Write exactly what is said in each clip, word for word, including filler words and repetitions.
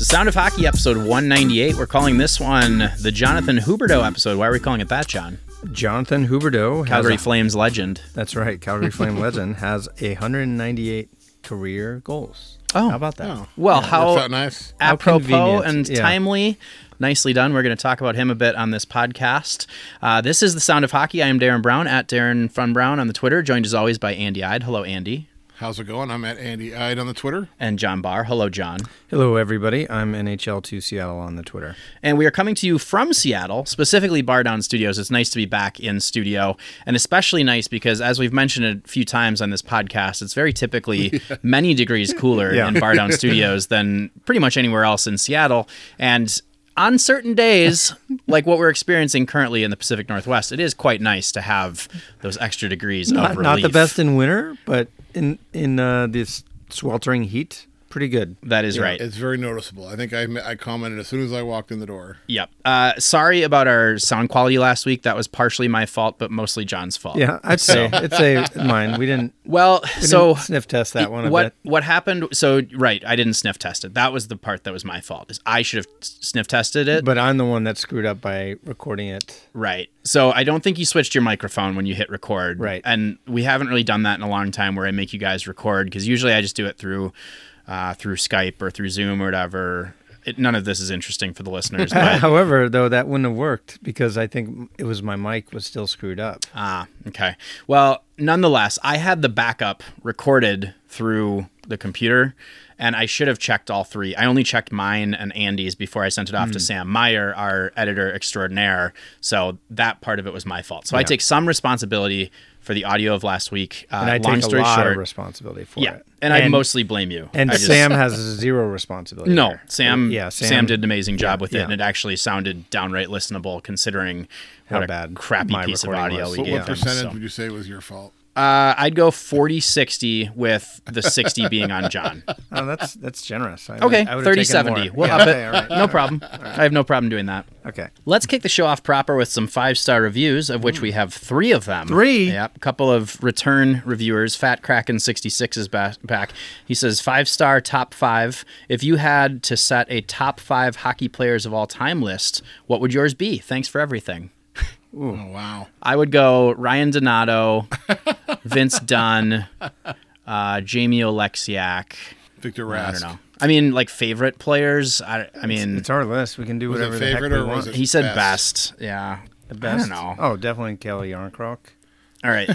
Sound of Hockey episode one ninety-eight. We're calling this one the Jonathan Huberdeau episode. Why are we calling it that, John? Jonathan Huberdeau. Calgary a, Flames legend. That's right. Calgary Flame legend has one hundred ninety-eight career goals. Oh. How about that? Oh. Well, Yeah, how works out nice. How apropos convenient. and Yeah. timely. Nicely done. We're going to talk about him a bit on this podcast. Uh, this is the Sound of Hockey. I am Darren Brown at Darren Fun Brown on the Twitter, joined as always by Andy Ide. Hello, Andy. How's it going? I'm at Andy Ide on the Twitter. And John Barr. Hello, John. Hello, everybody. I'm N H L two Seattle on the Twitter. And we are coming to you from Seattle, specifically Bar Down Studios. It's nice to be back in studio, and especially nice because, as we've mentioned a few times on this podcast, it's very typically yeah. many degrees cooler Yeah. in Bar Down Studios than pretty much anywhere else in Seattle. And on certain days, like what we're experiencing currently in the Pacific Northwest, it is quite nice to have those extra degrees Not, of relief. not the best in winter, but in in uh, this sweltering heat, pretty good. That is Yeah, right. It's very noticeable. I think I, I commented as soon as I walked in the door. Yep. Uh, sorry about our sound quality last week. That was partially my fault, but mostly John's fault. Yeah, I'd say it's a mine. We didn't. Well, We so didn't sniff test that one a what bit. what happened? So right, I didn't sniff test it. That was the part that was my fault. Is I should have sniff tested it. But I'm the one that screwed up by recording it. Right. So I don't think you switched your microphone when you hit record. Right. And we haven't really done that in a long time where I make you guys record, because usually I just do it through uh, through Skype or through Zoom or whatever. It, none of this is interesting for the listeners. But However, though, that wouldn't have worked because I think it was my mic was still screwed up. Ah, okay. Well, nonetheless, I had the backup recorded through the computer, and I should have checked all three. I only checked mine and Andy's before I sent it off Mm. to Sam Meyer, our editor extraordinaire. So that part of it was my fault. So I Yeah. take some responsibility for the audio of last week. Uh, And I long take a story lot short, of responsibility for yeah, it. and, I mostly blame you. And I just- Sam has zero responsibility. No, there. Sam, Yeah, Sam. Sam, did an amazing job yeah, with it, yeah. and it actually sounded downright listenable considering How what a bad crappy my piece of recording audio was. we What, gave what them. percentage so. would you say was your fault? Uh, I'd go forty sixty with the sixty being on John. Oh, that's that's generous. I, Okay, I would've thirty taken seventy. more. We'll Yeah, up okay, it. all right, No all right. problem. I have no problem doing that. Okay. Let's kick the show off proper with some five-star reviews, of which we have three of them. Three? Yep. A couple of return reviewers. Fat Kraken sixty-six is ba- back. He says, five-star top five. If you had to set a top five hockey players of all time list, what would yours be? Thanks for everything. Oh, wow. I would go Ryan Donato, Vince Dunn, uh, Jamie Oleksiak. Victor I Rask. don't know. I mean, like favorite players. I, I mean, It's our list. We can do Was it whatever the heck favorite we or was want. it- he said best? best. Yeah. The best. I don't know. Oh, definitely Kelly Yarncroc. All right.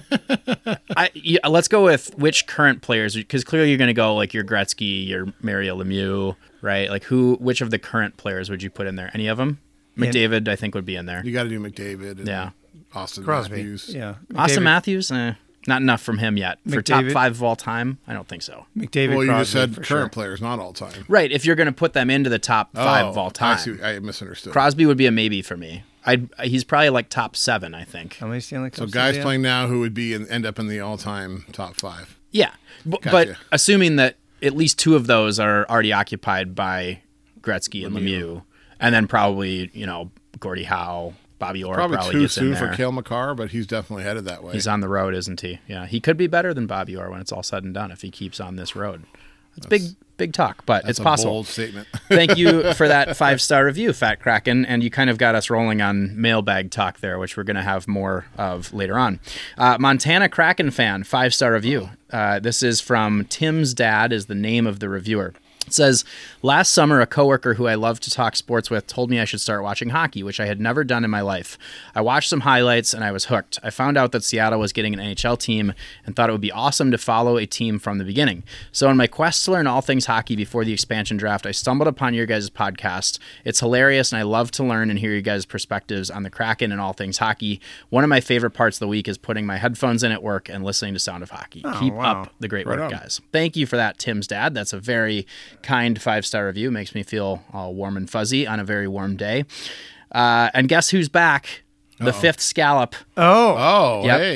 I, yeah, let's go with which current players, because clearly you're going to go like your Gretzky, your Mario Lemieux, right? Like who? Which of the current players would you put in there? Any of them? McDavid, I think, would be in there. You got to do McDavid and Yeah. Austin Crosby. Matthews. Yeah. Austin McDavid- Matthews, eh, not enough from him yet for top McDavid. five of all time. I don't think so. McDavid. Well, you just Crosby, said for current sure. players, not all time. Right. If you're going to put them into the top five Oh, of all I, time, see, I misunderstood. Crosby would be a maybe for me. I'd, he's probably like top seven, I think. How many Stanley Cups? so does guys he have? playing now who would be in, end up in the all-time top five. Yeah. B- Gotcha. But assuming that at least two of those are already occupied by Gretzky and Lemieux, Lemieux. and then probably, you know, Gordie Howe, Bobby Orr Probably, probably too gets in soon there. for Cale Makar, but he's definitely headed that way. He's on the road, isn't he? Yeah. He could be better than Bobby Orr when it's all said and done if he keeps on this road. It's big, big talk, but That's it's a possible. bold statement. Thank you for that five-star review, Fat Kraken, and you kind of got us rolling on mailbag talk there, which we're going to have more of later on. Uh, Montana Kraken fan, five-star review. Uh, this is from Tim's Dad is the name of the reviewer. It says, last summer, a coworker who I love to talk sports with told me I should start watching hockey, which I had never done in my life. I watched some highlights and I was hooked. I found out that Seattle was getting an N H L team and thought it would be awesome to follow a team from the beginning. So in my quest to learn all things hockey before the expansion draft, I stumbled upon your guys' podcast. It's hilarious and I love to learn and hear you guys' perspectives on the Kraken and all things hockey. One of my favorite parts of the week is putting my headphones in at work and listening to Sound of Hockey. Oh, Keep wow. up the great Right work, on. guys. Thank you for that, Tim's Dad. That's a very kind five-star review. Makes me feel all warm and fuzzy on a very warm day. Uh, and guess who's back? The Uh-oh. fifth scallop. Oh. Oh, Yep. hey.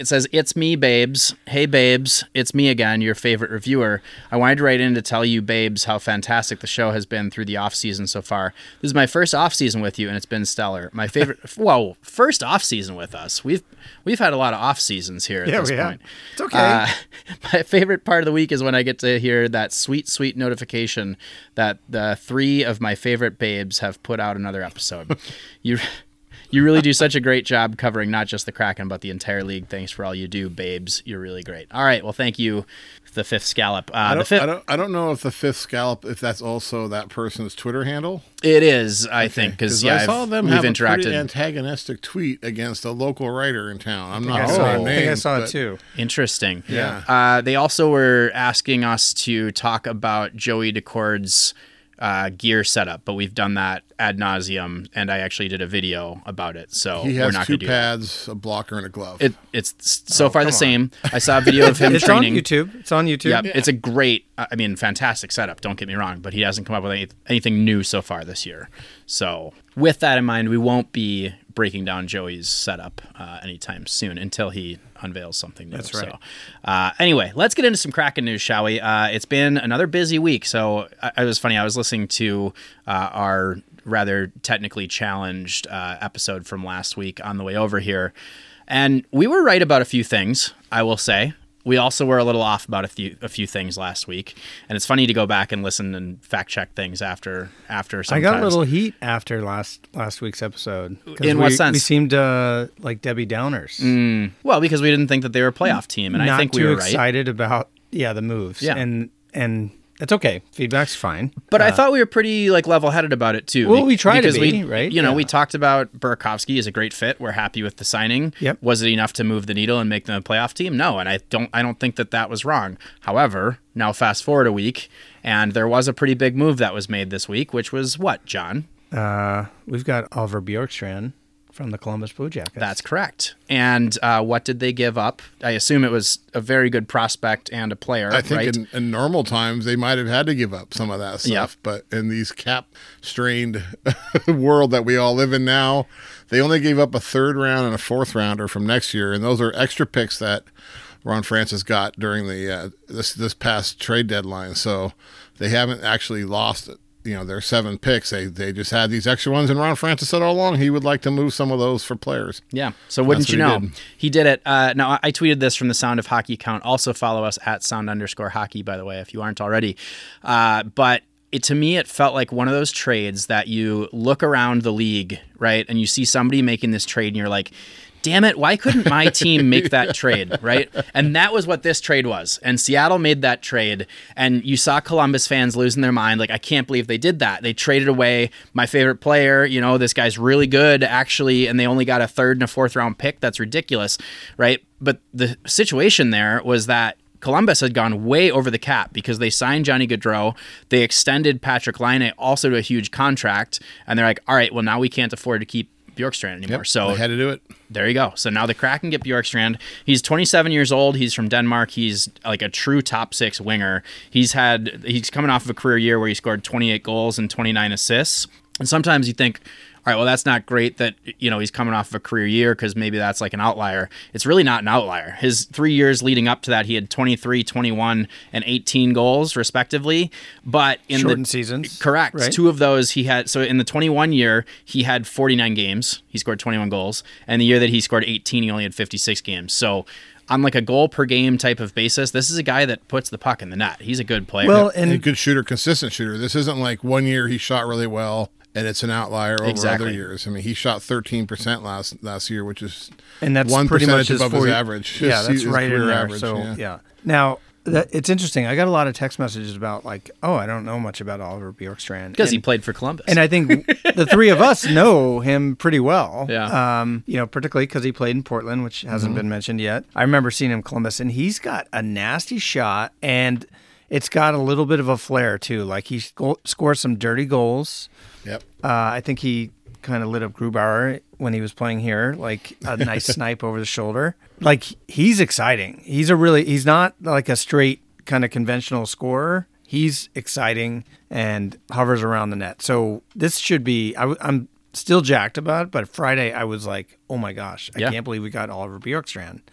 It says, "It's me, babes. Hey, babes. It's me again, your favorite reviewer. I wanted to write in to tell you, babes, how fantastic the show has been through the off-season so far. This is my first off-season with you, and it's been stellar. My favorite... whoa, first off-season with us. We've we've had a lot of off-seasons here at Yeah, this we point. have. It's okay. Uh, my favorite part of the week is when I get to hear that sweet, sweet notification that the three of my favorite babes have put out another episode. you... You really do such a great job covering not just the Kraken, but the entire league. Thanks for all you do, babes. You're really great. All right. Well, thank you, the fifth scallop. Uh, I, the don't, fifth, I don't. I don't know if the fifth scallop, if that's also that person's Twitter handle. it is, I think, because yeah, I saw I've- them we've have a interacted. pretty antagonistic tweet against a local writer in town. I'm not I going saw, to I name think I names, saw it but- too. Interesting. Yeah. Uh, they also were asking us to talk about Joey Decord's uh, gear setup, but we've done that ad nauseum, and I actually did a video about it. So He we're has not two going to do that. pads, a blocker, and a glove. It, it's so far the come on. same. I saw a video of him It's training. on YouTube. It's on YouTube. Yeah, it's a great, I mean, fantastic setup. Don't get me wrong, but he hasn't come up with any, anything new so far this year. So, with that in mind, we won't be breaking down Joey's setup uh, anytime soon until he unveils something new. That's right. So, uh, anyway, let's get into some Kraken news, shall we? Uh, it's been another busy week. So, I, it was funny. I was listening to uh, our rather technically challenged uh, episode from last week on the way over here, and we were right about a few things, I will say. We also were a little off about a few a few things last week, and it's funny to go back and listen and fact check things after after. I Sometimes. got a little heat after last last week's episode. 'Cause In we, what sense? We seemed uh, like Debbie Downers. well because we didn't think that they were a playoff team, and Not I think we too were right. excited about yeah the moves. Yeah. and and it's okay. Feedback's fine. But I Uh, thought we were pretty like level-headed about it too. Well, be- we try to because be, we, right? You know, Yeah. we talked about Burakovsky is a great fit. We're happy with the signing. Yep. Was it enough to move the needle and make them a playoff team? No, and I don't. I don't think that that was wrong. However, now fast forward a week, and there was a pretty big move that was made this week, which was what, John? uh, we've got Oliver Bjorkstrand from the Columbus Blue Jackets. That's correct. And uh, what did they give up? I assume it was a very good prospect and a player, I think right? in, in normal times they might have had to give up some of that stuff, Yep. but in these cap-strained world that we all live in now, they only gave up a third round and a fourth rounder from next year, and those are extra picks that Ron Francis got during the uh, this this past trade deadline. So they haven't actually lost it. You know, their seven picks. They they just had these extra ones, and Ron Francis said all along he would like to move some of those for players. Yeah. So wouldn't That's you what know? he He did. did, it. Uh, now, I tweeted this from the Sound of Hockey account. Also follow us at sound underscore hockey, by the way, if you aren't already. Uh, but it, to me, it felt like one of those trades that you look around the league, right? And you see somebody making this trade and you're like, damn it, why couldn't my team make that trade, right? And that was what this trade was. And Seattle made that trade, and you saw Columbus fans losing their mind. Like, I can't believe they did that. They traded away my favorite player. You know, this guy's really good, actually, and they only got a third and a fourth round pick. That's ridiculous, right? But the situation there was that Columbus had gone way over the cap because they signed Johnny Gaudreau. They extended Patrick Laine also to a huge contract, and they're like, all right, well, now we can't afford to keep Bjorkstrand anymore. Yep, so they had to do it. there you go. So now the Kraken get Bjorkstrand. He's twenty-seven years old. He's from Denmark. He's like a true top six winger. He's had he's coming off of a career year where he scored twenty-eight goals and twenty-nine assists. And sometimes you think, all right, well, that's not great that, you know, he's coming off of a career year because maybe that's like an outlier. It's really not an outlier. His three years leading up to that, he had twenty-three, twenty-one, and eighteen goals, respectively. But in Shortened the seasons, correct, right? two of those he had. So in the twenty-one year, he had forty-nine games. He scored twenty-one goals. And the year that he scored eighteen, he only had fifty-six games. So on like a goal per game type of basis, this is a guy that puts the puck in the net. He's a good player. Well, And a and good shooter, consistent shooter. This isn't like one year he shot really well and it's an outlier over Exactly. other years. I mean, he shot thirteen percent last last year, which is and that's one pretty much percentage above four- his average. Yeah, His- that's his right in career there. average, so yeah. yeah. Now that, it's interesting. I got a lot of text messages about like, oh, I don't know much about Oliver Bjorkstrand because he And- played for Columbus. And I think the three of us know him pretty well. Yeah. Um, you know, particularly because he played in Portland, which hasn't Mm-hmm. been mentioned yet. I remember seeing him in Columbus, and he's got a nasty shot, and it's got a little bit of a flair too. Like he sco- scores some dirty goals. Yep. Uh, I think he kind of lit up Grubauer when he was playing here, like a nice snipe over the shoulder. Like he's exciting. He's a really, he's not like a straight kind of conventional scorer. He's exciting and hovers around the net. So this should be, I, am still jacked about it, but Friday I was like, oh my gosh, I Yeah. can't believe we got Oliver Bjorkstrand.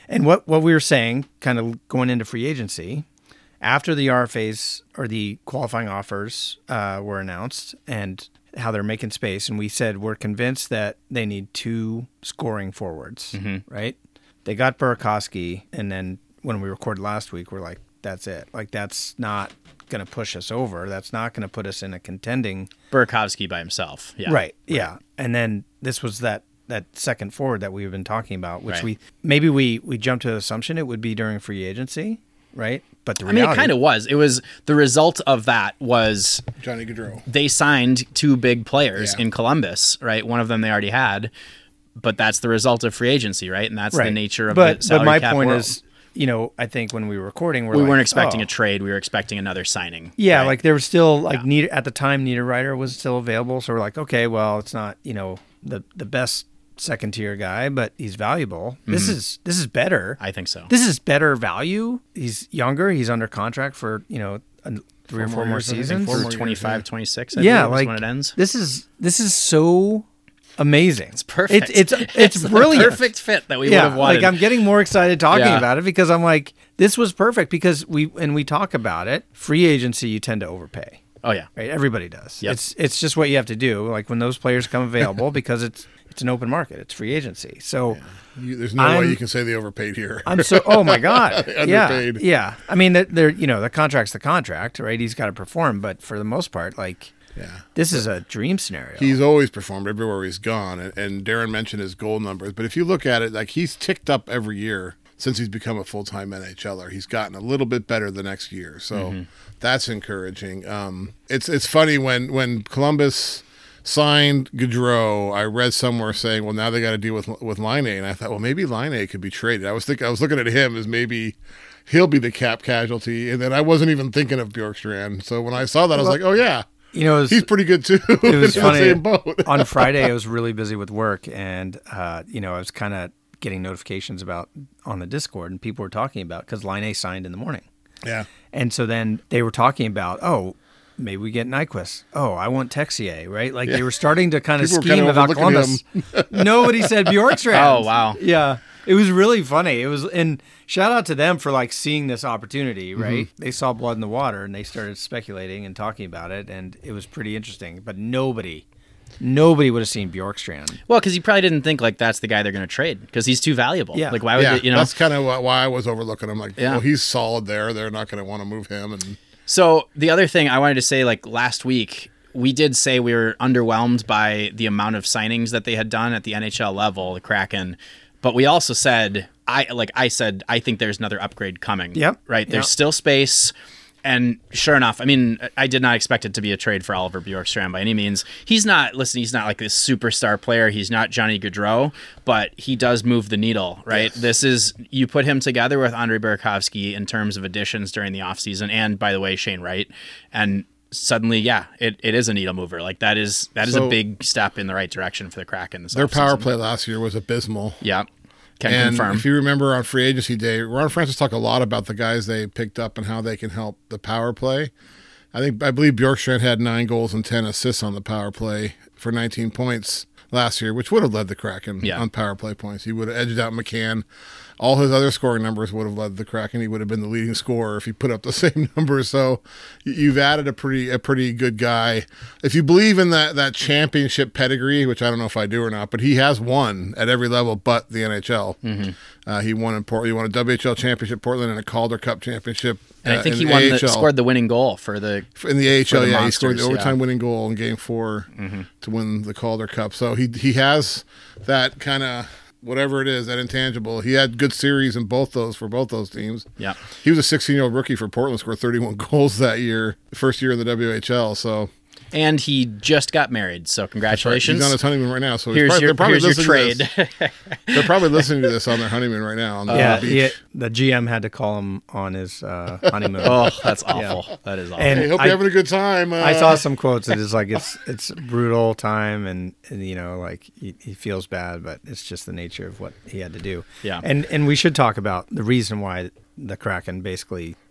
And what, what we were saying, kind of going into free agency, after the R F As or the qualifying offers uh, were announced and how they're making space, and we said we're convinced that they need two scoring forwards, mm-hmm. right? They got Burakovsky, and then when we recorded last week, we're like, that's it. Like, that's not going to push us over. That's not going to put us in a contending... Burakovsky by himself. Yeah. Right, right, yeah. And then this was that that second forward that we've been talking about, which right. we... Maybe we, we jumped to the assumption it would be during free agency, right? But the I reality... mean, it kind of was. It was... The result of that was... Johnny Gaudreau. They signed two big players yeah. in Columbus, right? One of them they already had, but that's the result of free agency, right? And that's right. the nature of but, the salary But my cap point world. is... You know, I think when we were recording, we're we like, weren't expecting oh. a trade. We were expecting another signing. Yeah, right? like there was still like Yeah. Nieder, at the time Niederreiter was still available, so we're like, okay, well, it's not you know the the best second tier guy, but he's valuable. Mm-hmm. This is this is better. I think so. This is better value. He's younger. He's under contract for you know a, three Four or four more more years, I think. seasons. Four For more years, twenty-five, yeah. twenty-six, I yeah, believe, like is when it ends. this is this is so amazing. It's perfect. It's it's it's, the brilliant. perfect fit that we would yeah, have wanted. like I'm getting more excited talking Yeah. about it because I'm like, this was perfect because we and we talk about it. Free agency, you tend to overpay. oh yeah. Right, everybody does. Yep. It's it's just what you have to do. Like when those players come available, because it's it's an open market. It's free agency. So You, there's no I'm- way you can say they overpaid here. I'm so. Oh my god. yeah, Underpaid. yeah. I mean, they're, they're you know the contract's the contract, right? He's got to perform, but for the most part, like yeah. this is a dream scenario. He's always performed everywhere he's gone, and, and Darren mentioned his goal numbers. But if you look at it, like he's ticked up every year since he's become a full-time N H L er. He's gotten a little bit better the next year, so Mm-hmm. that's encouraging. Um, it's it's funny when when Columbus signed Gaudreau, I read somewhere saying, well, now they got to deal with with Line A, and I thought, well, maybe Line A could be traded. I was thinking, I was looking at him as maybe he'll be the cap casualty, and then I wasn't even thinking of Bjorkstrand. So when I saw that, I was Well, like, oh yeah. you know, it was, He's pretty good too. it was In the funny. same boat. On Friday, I was really busy with work, and uh, you know, I was kind of getting notifications about on the Discord, and people were talking about because Line A signed in the morning. Yeah. And so then they were talking about, oh, maybe we get Nyquist. Oh, I want Texier, right? Like they were starting to kind of People were scheme kinda about overlooking Columbus. Nobody said Bjorkstrand. Oh, wow. Yeah. It was really funny. It was, and shout out to them for like seeing this opportunity, right? Mm-hmm. They saw blood in the water and they started speculating and talking about it, and it was pretty interesting. But nobody, nobody would have seen Bjorkstrand. Well, because he probably didn't think like that's the guy they're going to trade because he's too valuable. Yeah. Like why would yeah, they, you know? that's kind of why I was overlooking him. Like, Yeah. well, he's solid there. They're not going to want to move him. And So the other thing I wanted to say, like last week, we did say we were underwhelmed by the amount of signings that they had done at the N H L level, the Kraken. But we also said, I like I said, I think there's another upgrade coming. Yep. Right. There's Yep. still space. And sure enough, I mean, I did not expect it to be a trade for Oliver Bjorkstrand by any means. He's not, listen, he's not like this superstar player. He's not Johnny Gaudreau, but he does move the needle, right? Yes. This is, you put him together with Andrei Burakovsky in terms of additions during the offseason, and by the way, Shane Wright, and suddenly, yeah, it, it is a needle mover. Like that is that is So- a big step in the right direction for the Kraken this their power offseason. play last year was abysmal. Yeah, can And confirm. if you remember on free agency day, Ron Francis talked a lot about the guys they picked up and how they can help the power play. I think I believe Bjorkstrand had nine goals and ten assists on the power play for nineteen points last year, which would have led the Kraken Yeah. on power play points. He would have edged out McCann. All his other scoring numbers would have led the Kraken. He would have been the leading scorer if he put up the same numbers. So you've added a pretty a pretty good guy. If you believe in that that championship pedigree, which I don't know if I do or not, but he has won at every level but the N H L. Mm-hmm. Uh, he won in Port. He won a W H L championship, Portland, and a Calder Cup championship. and uh, I think in he the won A the, H L. scored the winning goal for the In the A H L, for the yeah, he scored the Monsters, overtime yeah. winning goal in Game Four to win the Calder Cup. So he he has that kind of whatever it is, that intangible. He had good series in both those for both those teams. yeah. He was a sixteen-year-old rookie for Portland, scored thirty-one goals that year, first year in the W H L. So And he just got married, so congratulations. he's on his honeymoon right now. So he's Here's probably, your, they're probably here's your listening to trade. this. They're probably listening to this on their honeymoon right now on the yeah, beach. he, the G M had to call him on his uh, honeymoon. Oh, that's awful. That is awful. And Hey, hope I- you're having a good time. Uh, I saw some quotes that is like it's it's a brutal time, and, and you know like he, he feels bad, but it's just the nature of what he had to do. Yeah. And and we should talk about the reason why the Kraken basically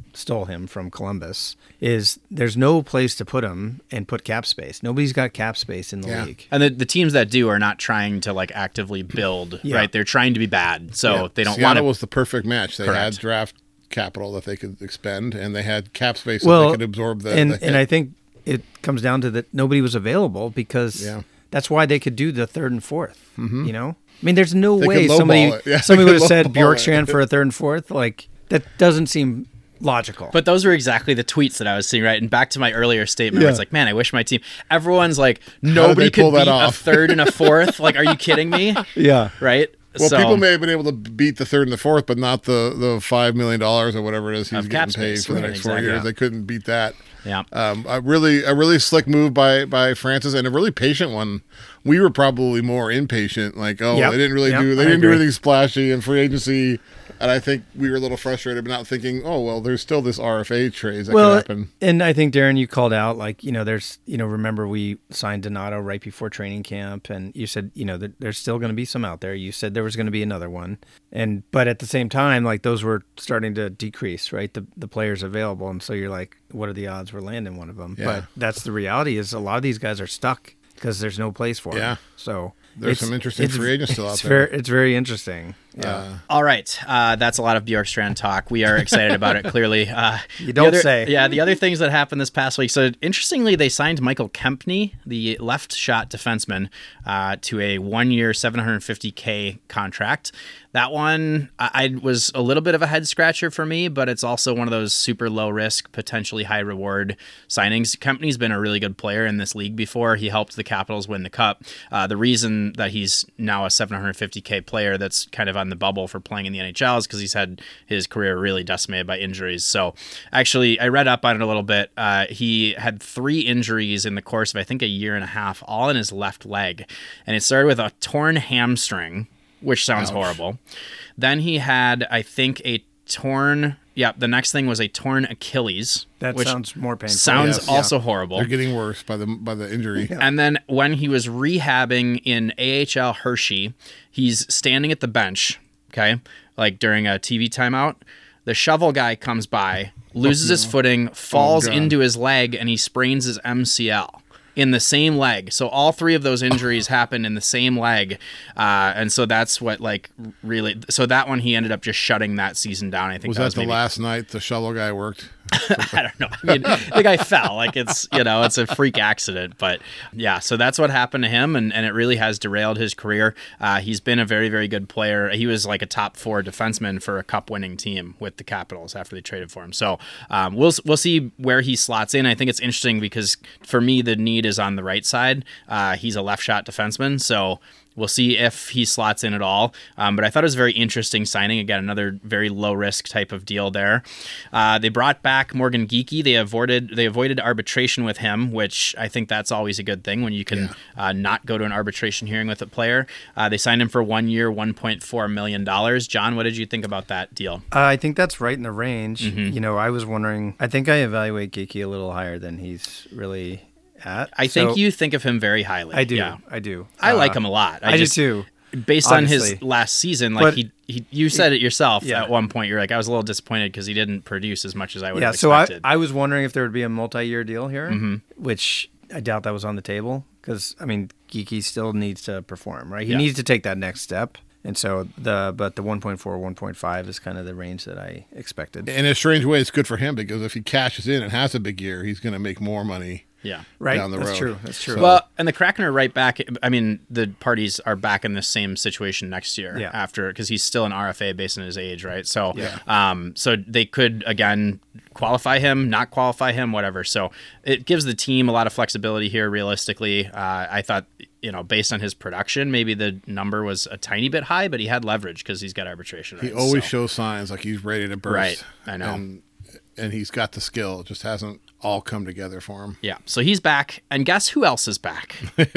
stole him from Columbus, is there's no place to put him and put cap space. Nobody's got cap space in the Yeah. league. And the, the teams that do are not trying to like actively build, Yeah. right? They're trying to be bad, so Yeah. they don't Seattle want to. was the perfect match. They Correct. had draft capital that they could expend, and they had cap space Well, that they could absorb the. and the and hit. I think it comes down to that nobody was available because Yeah. that's why they could do the third and fourth. You know, I mean, there's no They way could lowball somebody it. Yeah, somebody they would have could said lowball Bjorkstrand it. for a third and fourth. Like that doesn't seem logical. But those were exactly the tweets that I was seeing, right? And back to my earlier statement, where it's Yeah. like, man, I wish my team. Everyone's like, nobody pull could that beat a off? third and a fourth. Like, are you kidding me? yeah, Right? Well, so, people may have been able to beat the third and the fourth, but not the, the five million dollars or whatever it is he's Of cap getting paid space, for the right, next four exactly. years. They couldn't beat that. Yeah. Um, a really a really slick move by by Francis, and a really patient one. We were probably more impatient, like, oh, Yep. they didn't really Yep, do they I didn't do agree. anything splashy in free agency, and I think we were a little frustrated, but not thinking, oh well, there's still this R F A trades that well, could happen. and I think Darren, you called out like you know, there's you know, remember we signed Donato right before training camp, and you said you know that there's still going to be some out there. You said there was going to be another one, and but at the same time, like those were starting to decrease, right? The the players available, and so you're like, what are the odds we're landing one of them? Yeah. But that's the reality is a lot of these guys are stuck because there's no place for them. Yeah. So There's it's- some interesting it's- free agents still out it's there. Very, it's very interesting. Yeah. Uh, All right, uh, that's a lot of Bjorkstrand talk. We are excited about it. Clearly, uh, You the don't other- say. Yeah, the other things that happened this past week. So interestingly, they signed Michael Kempney, the left shot defenseman, uh, to a one-year, seven hundred fifty K contract. That one I, I was a little bit of a head scratcher for me, but it's also one of those super low risk, potentially high reward signings. Kempney's been a really good player in this league before. He helped the Capitals win the cup. Uh, the reason that he's now a seven hundred fifty K player that's kind of on the bubble for playing in the N H L is because he's had his career really decimated by injuries. So actually, I read up on it a little bit. Uh, he had three injuries in the course of, I think, a year and a half, all in his left leg. And it started with a torn hamstring, which sounds Ouch. horrible. Then he had, I think, a torn. Yeah, the next thing was a torn Achilles. That which sounds more painful. Sounds Yes. also horrible. they're getting worse by the by the injury. And then when he was rehabbing in A H L Hershey, he's standing at the bench, okay, like during a T V timeout. The shovel guy comes by, loses his footing, falls God. into his leg, and he sprains his M C L in the same leg. So all three of those injuries happened in the same leg. Uh, and so that's what, like, really... So that one, he ended up just shutting that season down. I think Was that that was the maybe, last night the shovel guy worked? I don't know. I mean, the guy fell. Like, it's, you know, it's a freak accident. But yeah, so that's what happened to him, and, and it really has derailed his career. Uh, he's been a very, very good player. He was like a top four defenseman for a cup-winning team with the Capitals after they traded for him. So um, we'll we'll see where he slots in. I think it's interesting because for me, the need is on the right side. Uh, he's a left shot defenseman, so we'll see if he slots in at all. Um, but I thought it was a very interesting signing. Again, another very low risk type of deal there. Uh, they brought back Morgan Geekie. They avoided they avoided arbitration with him, which I think that's always a good thing when you can Yeah. uh, not go to an arbitration hearing with a player. Uh, they signed him for one year, one point four million dollars. John, what did you think about that deal? Uh, I think that's right in the range. Mm-hmm. You know, I was wondering. I think I evaluate Geeky a little higher than he's really at. I think So, you think of him very highly. I do. Yeah. I do. I like Uh, him a lot. I, just, do too. Based on his honestly. last season, like But- he, he, you said it yourself Yeah. at one point. You're like, I was a little disappointed because he didn't produce as much as I would Yeah. have So I, expected. I was wondering if there would be a multi-year deal here, Mm-hmm. which I doubt that was on the table because I mean, Geeky still needs to perform, right? He Yeah. needs to take that next step. And so the but the one point four, one point five is kind of the range that I expected. In a strange way, it's good for him because if he cashes in and has a big year, he's going to make more money. yeah. Right? down the That's road. true. That's true. So- Well, and the Kraken are right back. I mean, the parties are back in the same situation next year Yeah. after because he's still an R F A based on his age, right? So, Yeah. um, so they could again qualify him, not qualify him, whatever. So it gives the team a lot of flexibility here. Realistically, uh, I thought you know based on his production, maybe the number was a tiny bit high, but he had leverage because he's got arbitration. He rights, always so. shows signs like he's ready to burst. Right, I know. And, and he's got the skill. It just hasn't all come together for him. Yeah, so he's back, and guess who else is back?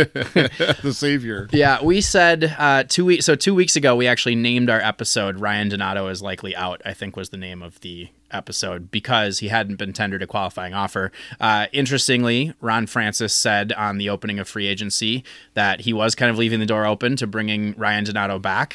The savior. Yeah, we said uh, two weeks. So two weeks ago, we actually named our episode "Ryan Donato is likely out." I think was the name of the episode because he hadn't been tendered a qualifying offer. Uh, interestingly, Ron Francis said on the opening of free agency that he was kind of leaving the door open to bringing Ryan Donato back.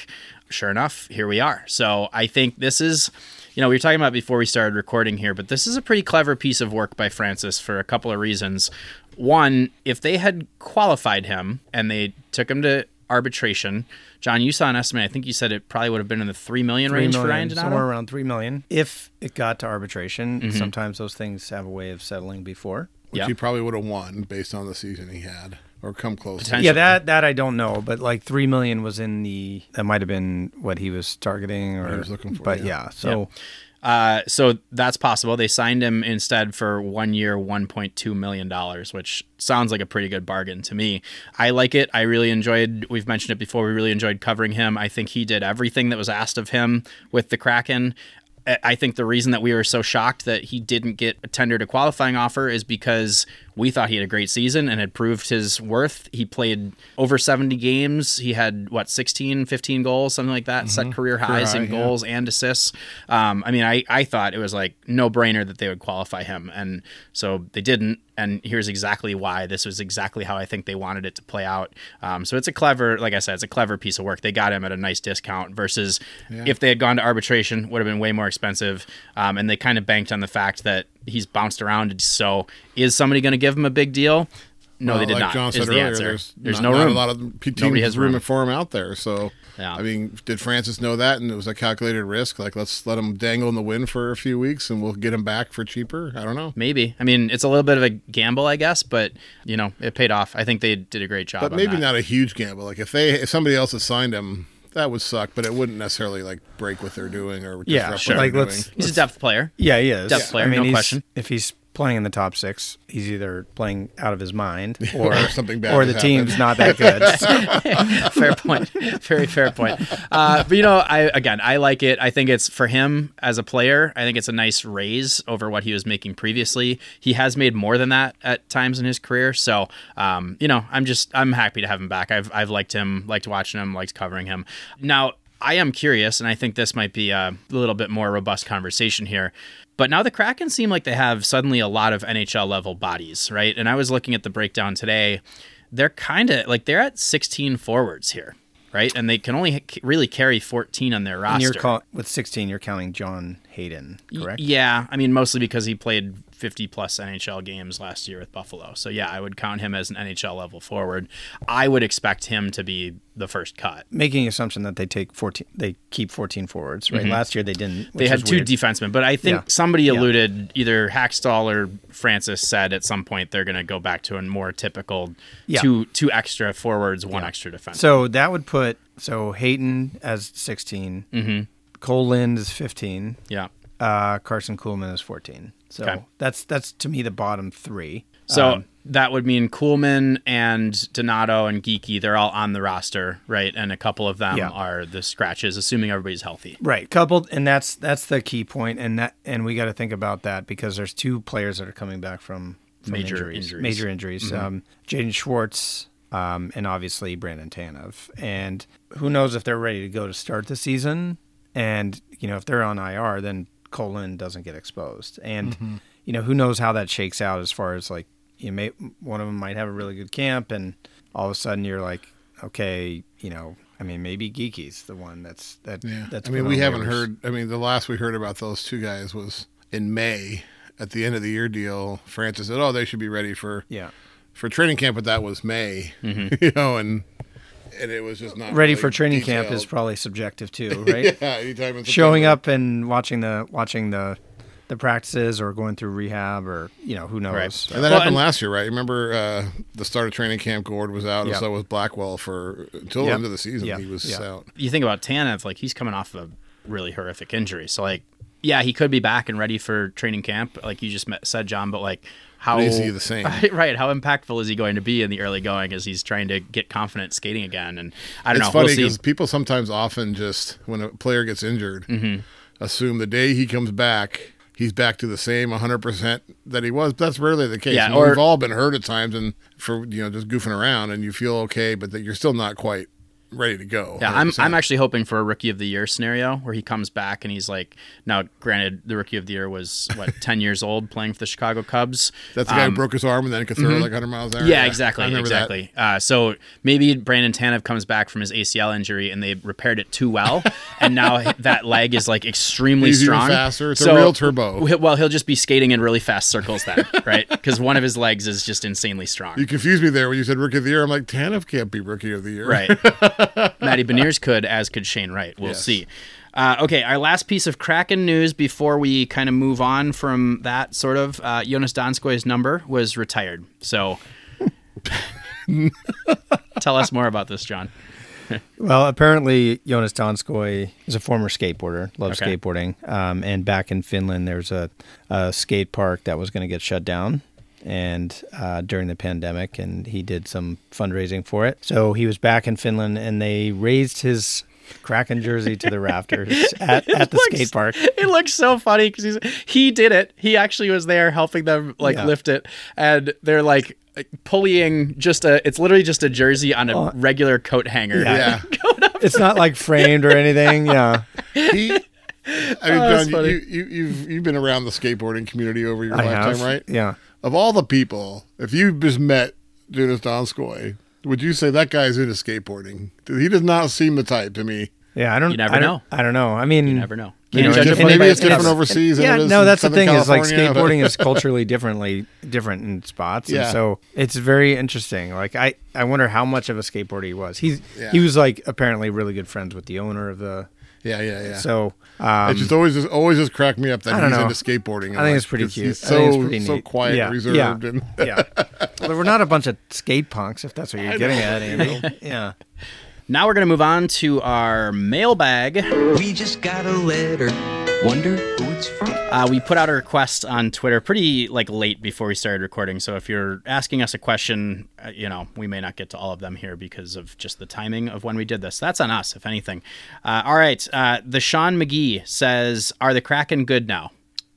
sure enough, here we are. So I think this is, you know, we were talking about before we started recording here, but this is a pretty clever piece of work by Francis for a couple of reasons. One, if they had qualified him and they took him to arbitration, John, you saw an estimate. I think you said it probably would have been in the three million three range million, for Ryan Donato. somewhere around three million. If it got to arbitration, Mm-hmm. sometimes those things have a way of settling before. Which Yeah. he probably would have won based on the season he had, or come close. to. Potentially. Yeah, that that I don't know, but like three million was in the that might have been what he was targeting or he was looking for, But yeah. yeah, so Uh, so that's possible. They signed him instead for one year, one point two million dollars, which sounds like a pretty good bargain to me. I like it. I really enjoyed, we've mentioned it before, we really enjoyed covering him. I think he did everything that was asked of him with the Kraken. I- I think the reason that we were so shocked that he didn't get a tendered a qualifying offer is because we thought he had a great season and had proved his worth. He played over seventy games. He had, what, sixteen, fifteen goals, something like that, set career highs high, in yeah. goals and assists. Um, I mean, I, I thought it was like no brainer that they would qualify him. And so they didn't. And here's exactly why. This was exactly how I think they wanted it to play out. Um, so it's a clever, like I said, it's a clever piece of work. They got him at a nice discount versus if they had gone to arbitration, would have been way more expensive. Um, and they kind of banked on the fact that he's bounced around. So is somebody going to give him a big deal? No, Well, they did like not. John is said the earlier, answer. there's, There's not, no not room. a lot of p- Nobody teams has room room. for him out there. So, Yeah. I mean, did Francis know that, and it was a calculated risk? Like, let's let him dangle in the wind for a few weeks, and we'll get him back for cheaper. I don't know. Maybe. I mean, it's a little bit of a gamble, I guess, but you know, it paid off. I think they did a great job. But on maybe that. not a huge gamble. Like if they, if somebody else had signed him, that would suck. But it wouldn't necessarily like break what they're doing or disrupt Yeah, what sure. they're Like, doing. let's- He's a depth player. yeah, he is. Depth player, I mean, no he's- question. If he's playing in the top six, he's either playing out of his mind or Or something bad or has the team's happened. not that good. Fair point. Very fair point. Uh, but you know, I again, I like it. I think it's for him as a player. I think it's a nice raise over what he was making previously. He has made more than that at times in his career. So, um, you know, I'm just I'm happy to have him back. I've I've liked him, liked watching him, liked covering him. Now, I am curious, and I think this might be a little bit more robust conversation here. But now the Kraken seem like they have suddenly a lot of N H L level bodies, right? And I was looking at the breakdown today. They're kind of like they're at sixteen forwards here, right? And they can only c- really carry fourteen on their And roster. you're call, with sixteen, you're counting John Hayden, Y- correct? Yeah, I mean mostly because he played fifty plus N H L games last year with Buffalo. So yeah, I would count him as an N H L level forward. I would expect him to be the first cut. Making the assumption that they take fourteen, they keep fourteen forwards, right? Last year they didn't. Mm-hmm. They which had is two weird. defensemen, but I think Yeah. somebody Yeah. alluded, either Hackstall or Francis said at some point they're going to go back to a more typical Yeah. two two extra forwards, one extra defenseman. So that would put so Hayton as sixteen, Mm-hmm. Cole Lind is fifteen, yeah. uh, Carson Kuhlman is fourteen. So Okay. that's that's to me the bottom three. So Um, that would mean Kuhlman and Donato and Geeky, they're all on the roster, right? And a couple of them Yeah. are the scratches, assuming everybody's healthy. right, coupled, and that's that's the key point, and that and we got to think about that because there's two players that are coming back from, from Major injuries, injuries. major injuries. Um, Jaden Schwartz. Um, and obviously Brandon Tanev. And who knows if they're ready to go to start the season. And, you know, if they're on I R, then Colin doesn't get exposed. And, you know, who knows how that shakes out as far as like, you may, one of them might have a really good camp and all of a sudden you're like, okay, you know, I mean, maybe Geeky's the one that's, that, Yeah. that's I mean, put we on haven't waivers. heard. I mean, the last we heard about those two guys was in May at the end of the year deal. Francis said, "Oh, they should be ready for Yeah. for training camp," but that was May, you know, and and it was just not Ready really for training camp is detailed. probably subjective too, right? Yeah, anytime it's a Showing big- up and watching the, watching the, the practices or going through rehab or, you know, who knows. Right. And that Well, happened and- last year, right? Remember uh, the start of training camp, Gord was out, Yeah. and so was Blackwell for until the Yep. end of the season. Yeah. He was Yeah. out. You think about Tanev, like he's coming off of a really horrific injury. So like, yeah, he could be back and ready for training camp, like you just met, said, John, but like, how Is he the same? Right, right. How impactful is he going to be in the early going as he's trying to get confident skating again? And I don't It's know. funny We'll see. because people sometimes often just when a player gets injured, Mm-hmm. assume the day he comes back, he's back to the same one hundred percent that he was. That's rarely the case. Yeah, I mean, or- we've all been hurt at times and for you know just goofing around, and you feel okay, but that you're still not quite ready to go. Yeah, one hundred I'm percent. I'm actually hoping for a Rookie of the Year scenario where he comes back and he's like, now granted, the Rookie of the Year was what ten years old playing for the Chicago Cubs. That's the guy Um, who broke his arm and then could throw mhm. like one hundred miles an hour. Yeah, I exactly, remember that. exactly. Uh, so maybe Brandon Tanev comes back from his A C L injury and they repaired it too well, and now that leg is like extremely He's even strong, faster. It's a So- real turbo. Well, he'll just be skating in really fast circles then, right? Because one of his legs is just insanely strong. You confused me there when you said Rookie of the Year. I'm like, Tanev can't be Rookie of the Year. Right. Matty Beniers could, as could Shane Wright. We'll Yes. see. Uh, okay, our last piece of Kraken news before we kind of move on from that sort of, uh, Jonas Donskoy's number was retired. So tell us more about this, John. Well, apparently Jonas Donskoi is a former skateboarder, loves Okay. skateboarding. Um, and back in Finland, there's a, a skate park that was going to get shut down and uh, during the pandemic, and he did some fundraising for it. So he was back in Finland, and they raised his Kraken jersey to the rafters at, at the looks- skate park. It looks so funny because he's he did it. He actually was there helping them like Yeah. lift it, and they're like pulleying just a. It's literally just a jersey on a Oh. regular coat hanger. Yeah. Yeah. It's not like framed or anything. Yeah, He, I mean, Oh, that's John, funny. you, you, you've you've been around the skateboarding community over your I lifetime, have. right? Yeah. Of all the people, if you just met Jonas Donskoy, would you say that guy's into skateboarding? He does not seem the type to me. Yeah, I don't. You never I don't, know. I don't know. I mean, You never know. You Can't know, judge and a it- book Maybe by it's its different cover. overseas. Yeah, than it is no, in that's the Southern thing is like California, but- skateboarding is culturally differently different in spots, Yeah. and so it's very interesting. Like I, I wonder how much of a skateboarder he was. He's Yeah. he was like apparently really good friends with the owner of the. Yeah, yeah, yeah. So um, it just always just always just cracked me up that I don't he's know. into skateboarding. I think it's pretty 'cause cute. He's I so think it's pretty so neat. quiet, Yeah, reserved, yeah. and yeah, well, we're not a bunch of skate punks, if that's what you're I getting know. at, Andy. Yeah. Now we're going to move on to our mailbag. We just got a letter. Wonder who it's from. Uh, we put out a request on Twitter pretty like late before we started recording. So if you're asking us a question, uh, you know, we may not get to all of them here because of just the timing of when we did this. That's on us, if anything. Uh, all right. Uh, the Sean McGee says, are the Kraken good now?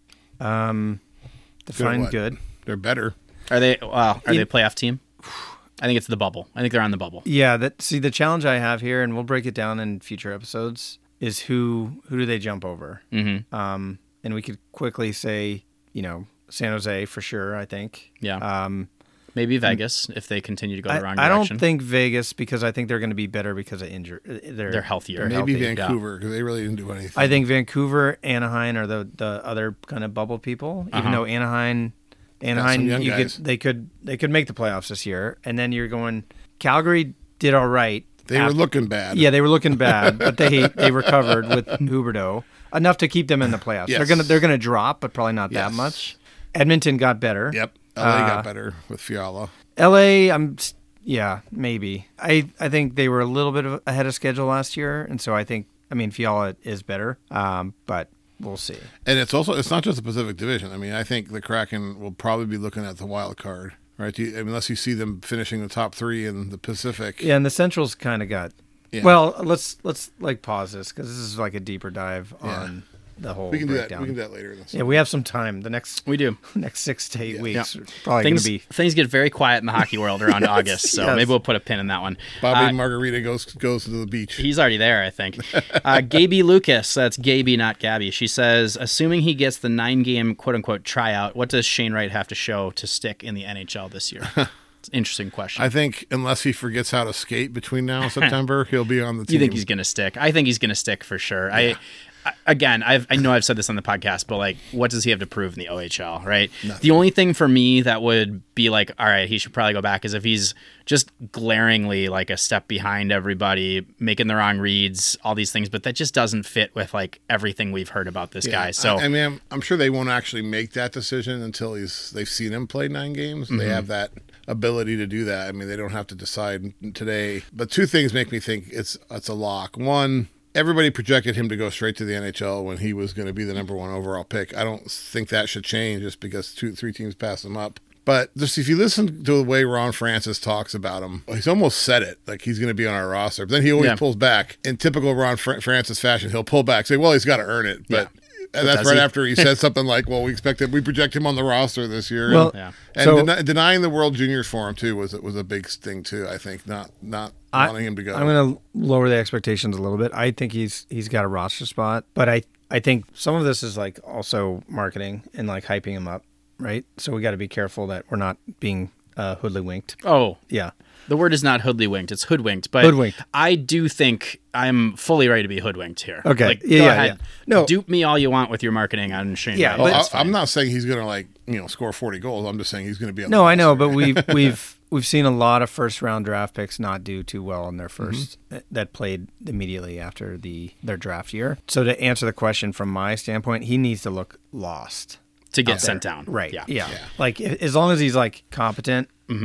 Um, define what? good. they're better. Are they, well, are You- they a playoff team? I think it's the bubble. I think they're on the bubble. Yeah. That see the challenge I have here, and we'll break it down in future episodes. Is who who do they jump over? Mm-hmm. Um, and we could quickly say, you know, San Jose for sure. I think. Yeah. Um, Maybe Vegas if they continue to go the I, wrong I direction. don't think Vegas because I think they're going to be better because of injury. They're, They're healthier. they're Maybe healthy. Vancouver because they really didn't do anything. I think Vancouver, Anaheim are the, the other kind of bubble people. Even Uh-huh. though Anaheim, Anaheim, some young you could guys. they could they could make the playoffs this year. And then you're going Calgary did all right. they were after- looking bad. Yeah, they were looking bad, but they they recovered with Huberdeau enough to keep them in the playoffs. They're Yes. gonna they're gonna drop, but probably not Yes. that much. Edmonton got better. Yep. L A Uh, got better with Fiala. L A, I'm s- yeah, maybe. I I think they were a little bit of ahead of schedule last year, and so I think I mean Fiala is better, um, but we'll see. And it's also it's not just the Pacific Division. I mean, I think the Kraken will probably be looking at the wild card, right? You, unless you see them finishing the top three in the Pacific. Yeah, and the Central's kind of got. Yeah. Well, let's let's like pause this because this is like a deeper dive Yeah. on the whole we can do that. breakdown. We can do that later. In this. Yeah, we have some time. The next We do. next six to eight Yeah. weeks Yeah. are probably going Things, to be. things get very quiet in the hockey world around August, so yes. maybe we'll put a pin in that one. Bobby Uh, Margarita goes goes to the beach. He's already there, I think. Uh, Gaby Lucas, that's Gaby, not Gabby. She says, assuming he gets the nine-game quote-unquote tryout, what does Shane Wright have to show to stick in the N H L this year? It's an interesting question. I think unless he forgets how to skate between now and September, he'll be on the team. you think he's going to stick? I think he's going to stick for sure. I, I again, I've, I know I've said this on the podcast, but like, what does he have to prove in the O H L? Right. The only thing for me that would be like, all right, he should probably go back is if he's just glaringly like a step behind everybody, making the wrong reads, all these things. But that just doesn't fit with like everything we've heard about this Yeah. guy. So I, I mean, I'm, I'm sure they won't actually make that decision until he's they've seen him play nine games. Mm-hmm. They have that ability to do that. I mean, they don't have to decide today. But two things make me think it's it's a lock. One, everybody projected him to go straight to the N H L when he was going to be the number one overall pick. I don't think that should change just because two, three teams passed him up. But just if you listen to the way Ron Francis talks about him, he's almost said it like he's going to be on our roster. But then he always Yeah. pulls back in typical Ron Fr- Francis fashion. He'll pull back, say, "Well, he's got to earn it." But And that's does right he? after he said something like, "Well, we expected, we project him on the roster this year." Well, and Yeah. and so- deni- denying the World Juniors for him too was was a big thing too. I think not not I, wanting him to go. I'm going to lower the expectations a little bit. I think he's he's got a roster spot, but I I think some of this is like also marketing and like hyping him up, right? So we got to be careful that we're not being uh, hoodwinked. Oh, Yeah. the word is not hoodwinked; it's hoodwinked. But Hoodwinked. I do think I'm fully ready to be hoodwinked here. Okay. like, Yeah, go yeah, ahead. yeah. No. dupe me all you want with your marketing on Shane. Yeah, Wright. but- Well, That's I, I'm fine. not saying he's going to like you know score forty goals. I'm just saying he's going to be. On No, the I know, roster. but we've we've we've seen a lot of first round draft picks not do too well in their 1st that played immediately after the their draft year. So to answer the question from my standpoint, he needs to look lost. to get out sent there. down. Right. Yeah. Yeah. Like a- as long as he's like competent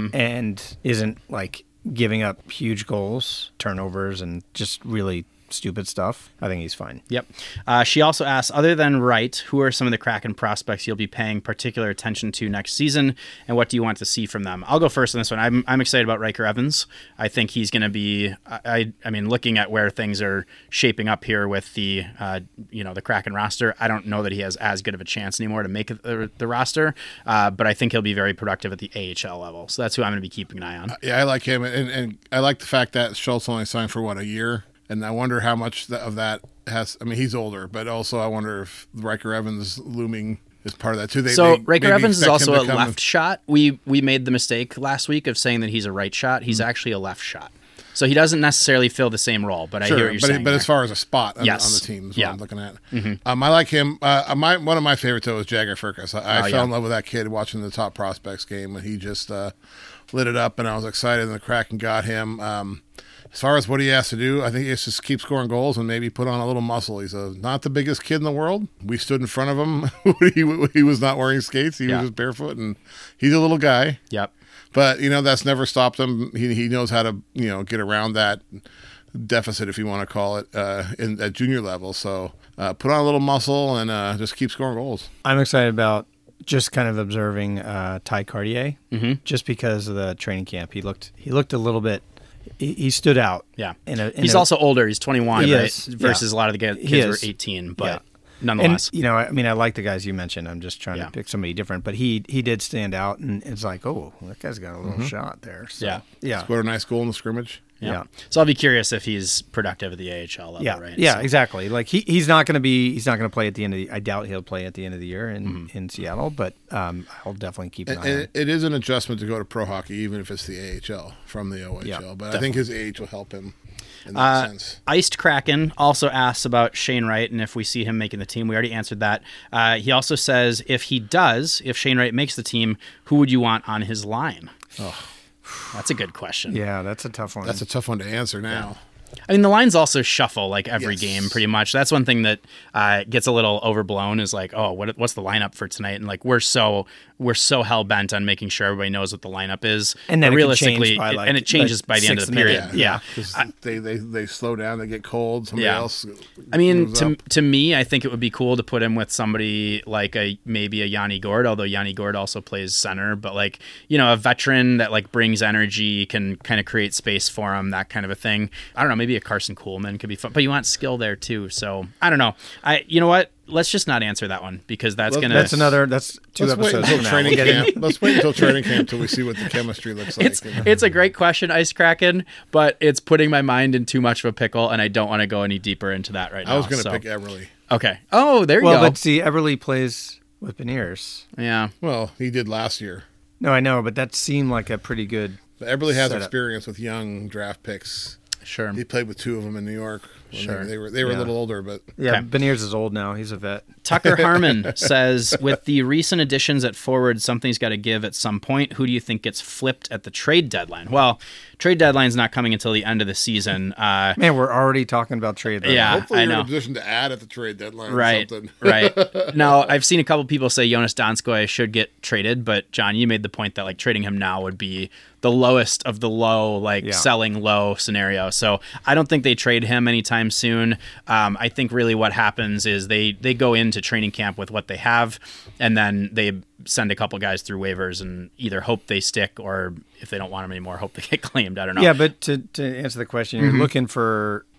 and isn't like giving up huge goals, turnovers, and just really stupid stuff, I think he's fine. Yep. Uh, she also asks, other than Wright, who are some of the Kraken prospects you'll be paying particular attention to next season, and what do you want to see from them? I'll go first on this one. I'm, I'm excited about Riker Evans. I think he's going to be. I, I I mean, looking at where things are shaping up here with the uh, you know the Kraken roster, I don't know that he has as good of a chance anymore to make the, the roster, uh, but I think he'll be very productive at the A H L level. So that's who I'm going to be keeping an eye on. Yeah, I like him, and, and I like the fact that Schultz only signed for what a year, and I wonder how much th- of that has. I mean, he's older, but also I wonder if Riker Evans looming is part of that too. They, So they Riker maybe Evans is expect also him a to come left and- shot. We we made the mistake last week of saying that he's a right shot. He's actually a left shot. So he doesn't necessally fill the same role, but I hear Sure, what you're but, saying. but there. as far as a spot on, Yes. on the team, is Yeah. what I'm looking at. Um, I like him. Uh, my one of my favorites though is Jagger Furcus. I, I Oh, fell yeah. in love with that kid watching the Top Prospects game, and he just uh, lit it up, and I was excited. And the Kraken got him. Um, as far as what he has to do, I think he has to just keep scoring goals and maybe put on a little muscle. He's a, not the biggest kid in the world. We stood in front of him. he, he was not wearing skates. He Yeah. was just barefoot, and he's a little guy. Yep. But you know that's never stopped him. He he knows how to you know get around that deficit, if you want to call it, uh, in at junior level. So uh, put on a little muscle and uh, just keep scoring goals. I'm excited about just kind of observing uh, Ty Cartier, Mhm. just because of the training camp. He looked he looked a little bit. He, he stood out. Yeah. In a, in He's a- also older. He's twenty-one, He right? is, Versus yeah. a lot of the kids He were is. eighteen, but Yeah. nonetheless. And you know, I mean, I like the guys you mentioned. I'm just trying Yeah. to pick somebody different, but he he did stand out, and it's like, oh, that guy's got a little shot there. So, Yeah. yeah, Scored a nice goal in the scrimmage. yeah. yeah. So I'll be curious if he's productive at the A H L level, yeah, right? yeah, So- exactly. Like he, he's not going to be he's not going to play at the end of the. I doubt he'll play at the end of the year in, Mm-hmm. in Seattle, but um, I'll definitely keep an And, eye on and it. it is an adjustment to go to pro hockey, even if it's the A H L from the O H L. Yeah, but I think his age will help him in that Uh, sense. Iced Kraken also asks about Shane Wright and if we see him making the team. We already answered that. Uh, he also says if he does, if Shane Wright makes the team, who would you want on his line? Oh, that's a good question. Yeah, that's a tough one. That's a tough one to answer now. I mean, the lines also shuffle like every Yes. game pretty much. That's one thing that uh, gets a little overblown is like, oh, what, what's the lineup for tonight? And like we're so we're so hell bent on making sure everybody knows what the lineup is. And then But it can realistically, change by, it- like, and it changes the by the end of the sixth minute. period. Yeah, because they, they they slow down, they get cold. Somebody Yeah. else. I mean, moves to, up. to me, I think it would be cool to put him with somebody like a maybe a Yanni Gord, although Yanni Gord also plays center. But like you know, a veteran that like brings energy, can kind of create space for him, that kind of a thing. I don't know, maybe a Carson Coolman could be fun, but you want skill there too. So I don't know. I you know what? Let's just not answer that one because that's Let's- gonna. That's another. That's two Let's wait episodes until from now. training We'll get camp. Let's wait until training camp until we see what the chemistry looks like. It's it's a great question, Ice Kraken, but it's putting my mind in too much of a pickle, and I don't want to go any deeper into that right now. I was going to so- pick Everly. Okay. Oh, there you Well, go. but see, Everly plays with Beniers. Yeah. Well, he did last year. No, I know, but that seemed like a pretty good. But Everly has Setup. experience with young draft picks. Sure. He played with two of them in New York. when Sure. They, they were they were Yeah. a little older, but Yeah, Okay. Beniers is old now. He's a vet. Tucker Harmon says, with the recent additions at forward, something's got to give at some point. Who do you think gets flipped at the trade deadline? Well, trade deadline's not coming until the end of the season. Uh, Man, we're already talking about trade. deadline. Yeah, hopefully I you're in know. a position to add at the trade deadline. or right, something. right. Now, I've seen a couple people say Jonas Donskoy should get traded, but John, you made the point that like trading him now would be the lowest of the low, like Yeah. selling low scenario. So I don't think they trade him anytime soon. Um, I think really what happens is they they go into training camp with what they have, and then they send a couple guys through waivers and either hope they stick or if they don't want them anymore, hope they get claimed. I don't know. Yeah, but to, to answer the question, you're Mm-hmm. looking for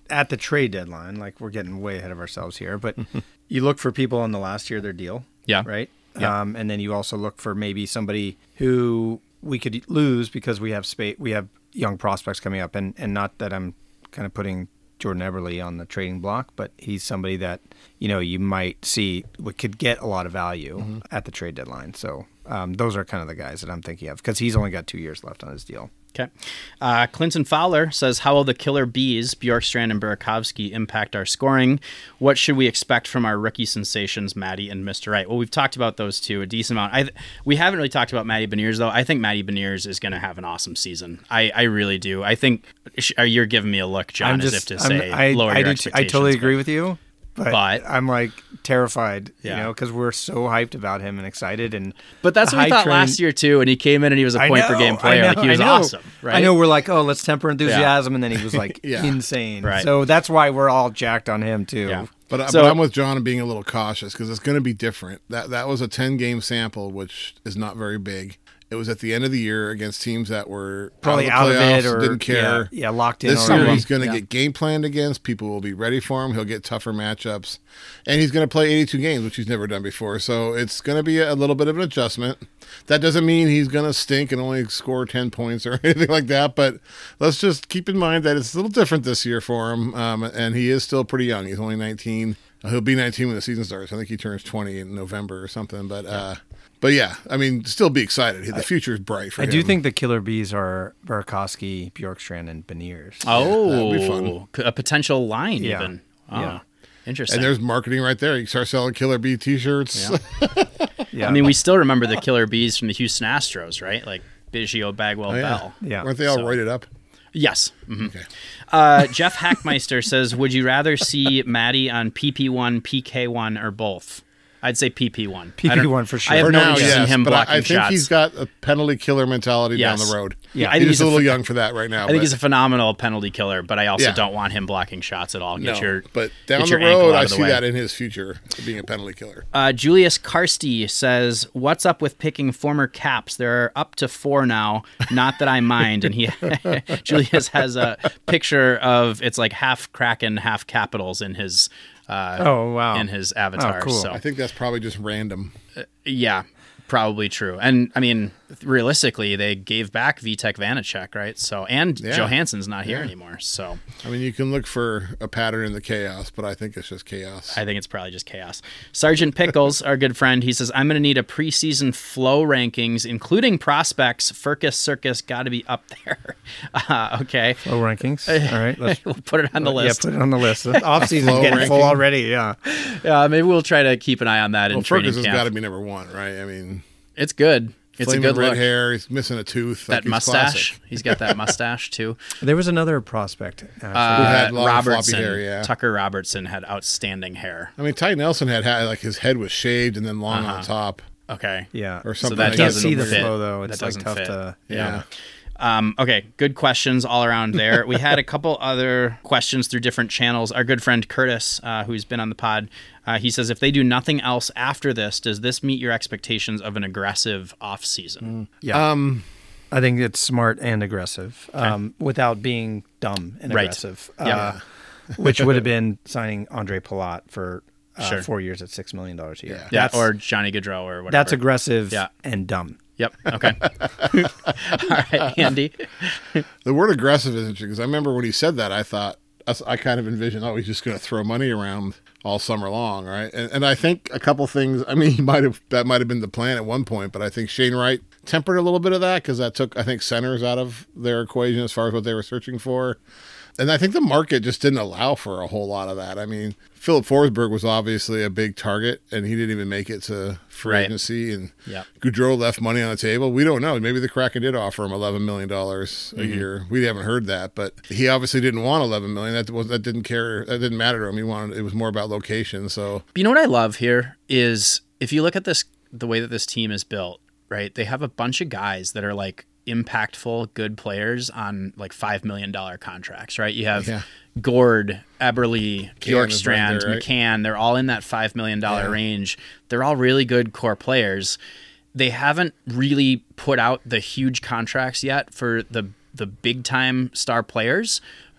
at the trade deadline, like we're getting way ahead of ourselves here, but you look for people on the last year of their deal. Yeah. Right. Yeah. Um, and then you also look for maybe somebody who we could lose because we have space, we have young prospects coming up, and, and not that I'm kind of putting Jordan Eberle on the trading block, but he's somebody that, you know, you might see what could get a lot of value mm-hmm. at the trade deadline. So um, those are kind of the guys that I'm thinking of because he's only got two years left on his deal. Okay. Uh, Clinton Fowler says, how will the killer bees, Bjorkstrand and Burakovsky, impact our scoring? What should we expect from our rookie sensations, Matty and Mister Wright? Well, we've talked about those two a decent amount. I We haven't really talked about Matty Beniers, though. I think Matty Beniers is going to have an awesome season. I, I really do. I think you're giving me a look, John, I'm just, as if to I'm, say I, lower I, your do expectations. I totally but- agree with you. But, But- I'm like terrified, Yeah. you know, because we're so hyped about him and excited. And But that's what we high thought train- last year, too, and he came in and he was a I point per know, game I player. know, like, he was I know. awesome, right? I know we're like, oh, let's temper enthusiasm, and then he was like Yeah. insane. Right. So that's why we're all jacked on him too. Yeah. But, I- So- but I'm with John and being a little cautious because it's going to be different. That that was a ten game sample, which is not very big. It was at the end of the year against teams that were Probably out out of, of the it playoffs, or didn't care. Yeah, yeah locked in. This already. year he's going to Yeah. get game planned against. People will be ready for him. He'll get tougher matchups, and he's going to play eighty-two games, which he's never done before. So it's going to be a little bit of an adjustment. That doesn't mean he's going to stink and only score ten points or anything like that. But let's just keep in mind that it's a little different this year for him, um, and he is still pretty young. He's only nineteen. He'll be nineteen when the season starts. I think he turns twenty in November or something. But uh, but yeah, I mean, still be excited. The future is bright for I him. do think the killer bees are Burakovsky, Bjorkstrand, and Beniers. Oh, that'd be fun. a potential line Yeah. even. Oh, Yeah. interesting. And there's marketing right there. You can start selling Killer Bee T-shirts. Yeah. Yeah. I mean, we still remember the killer bees from the Houston Astros, right? Like Biggio, Bagwell, Oh, yeah. Bell. Yeah. Weren't they all So- roided up? Yes. Mhm. Okay. Uh, Jeff Hackmeister says, would you rather see Maddie on P P one, P K one, or both? I'd say P P one. P I P don't- one for sure. I have For no now, interest yes, in him but I- blocking I think shots. he's got a penalty killer mentality Yes. down the road. Yeah, I he's, think he's a a little ph- young for that right now. I think but- he's a phenomenal penalty killer, but I also Yeah. don't want him blocking shots at all. Get no, your, but get down the your ankle road, out I of the see way. that in his future being a penalty killer. Uh, Julius Karsty says, what's up with picking former Caps? There are up to four now. Not that I mind. And he, Julius has a picture of, it's like half Kraken, half Capitals in his, uh, Oh, wow. in his avatar. Oh, cool. So I think that's probably just random. yeah, probably true. And I mean, realistically, they gave back Vitek Vanacek, right? So, and Yeah. Johansson's not here Yeah. anymore. So I mean, you can look for a pattern in the chaos, but I think it's just chaos. I think it's probably just chaos. Sergeant Pickles, our good friend, he says, I'm going to need a preseason flow rankings, including prospects. Furcus Circus got to be up there. Uh, okay. Low rankings. All right. Let's We'll put it on the list. Yeah, put it on the list. The off season's Flow getting full ranking. already. Yeah. Yeah, maybe we'll try to keep an eye on that in well, training Fergus has camp. got to be number one, right? I mean, It's good. It's a flaming good red look. hair. He's missing a tooth. That like, he's mustache. classic. He's got that mustache too. There was another prospect. Actually. Uh, had long, floppy Robertson, hair, yeah. Tucker Robertson had outstanding hair. I mean, Ty Nelson had, had like his head was shaved and then long Uh-huh. on top. Okay. yeah. or So something that like Can't doesn't see the fit. flow though. That It's like doesn't tough fit. to. Yeah. Um, okay, good questions all around there. We had a couple other questions through different channels. Our good friend Curtis, uh, who's been on the pod, uh, he says, if they do nothing else after this, does this meet your expectations of an aggressive offseason? Yeah. Um, I think it's smart and aggressive, um, without being dumb and Right. aggressive. Yeah. Uh, which would have been signing Andre Palat for uh, Sure. four years at six million dollars a year. Yeah. Yeah, That's, or Johnny Gaudreau or whatever. that's aggressive Yeah. and dumb. Yep, okay. All right, Andy. The word aggressive is interesting because I remember when he said that, I thought, I kind of envisioned, oh, he's just going to throw money around all summer long, right? And, and I think a couple things, I mean, he might have that might have been the plan at one point, but I think Shane Wright tempered a little bit of that because that took, I think, centers out of their equation as far as what they were searching for. And I think the market just didn't allow for a whole lot of that. I mean, Philip Forsberg was obviously a big target, and he didn't even make it to free Right. agency. And Yeah. Gaudreau left money on the table. We don't know. Maybe the Kraken did offer him eleven million dollars a year. We haven't heard that, but he obviously didn't want eleven million dollars. That was that didn't care. That didn't matter to him. He wanted. It was more about location. So You know what I love here is if you look at this, the way that this team is built, right? They have a bunch of guys that are like impactful, good players on like five million dollars contracts, right? You have Yeah. Gord, Eberle, McCann is right Bjorkstrand, there, right? McCann. They're all in that five million dollars Yeah. range. They're all really good core players. They haven't really put out the huge contracts yet for the the big time star players, but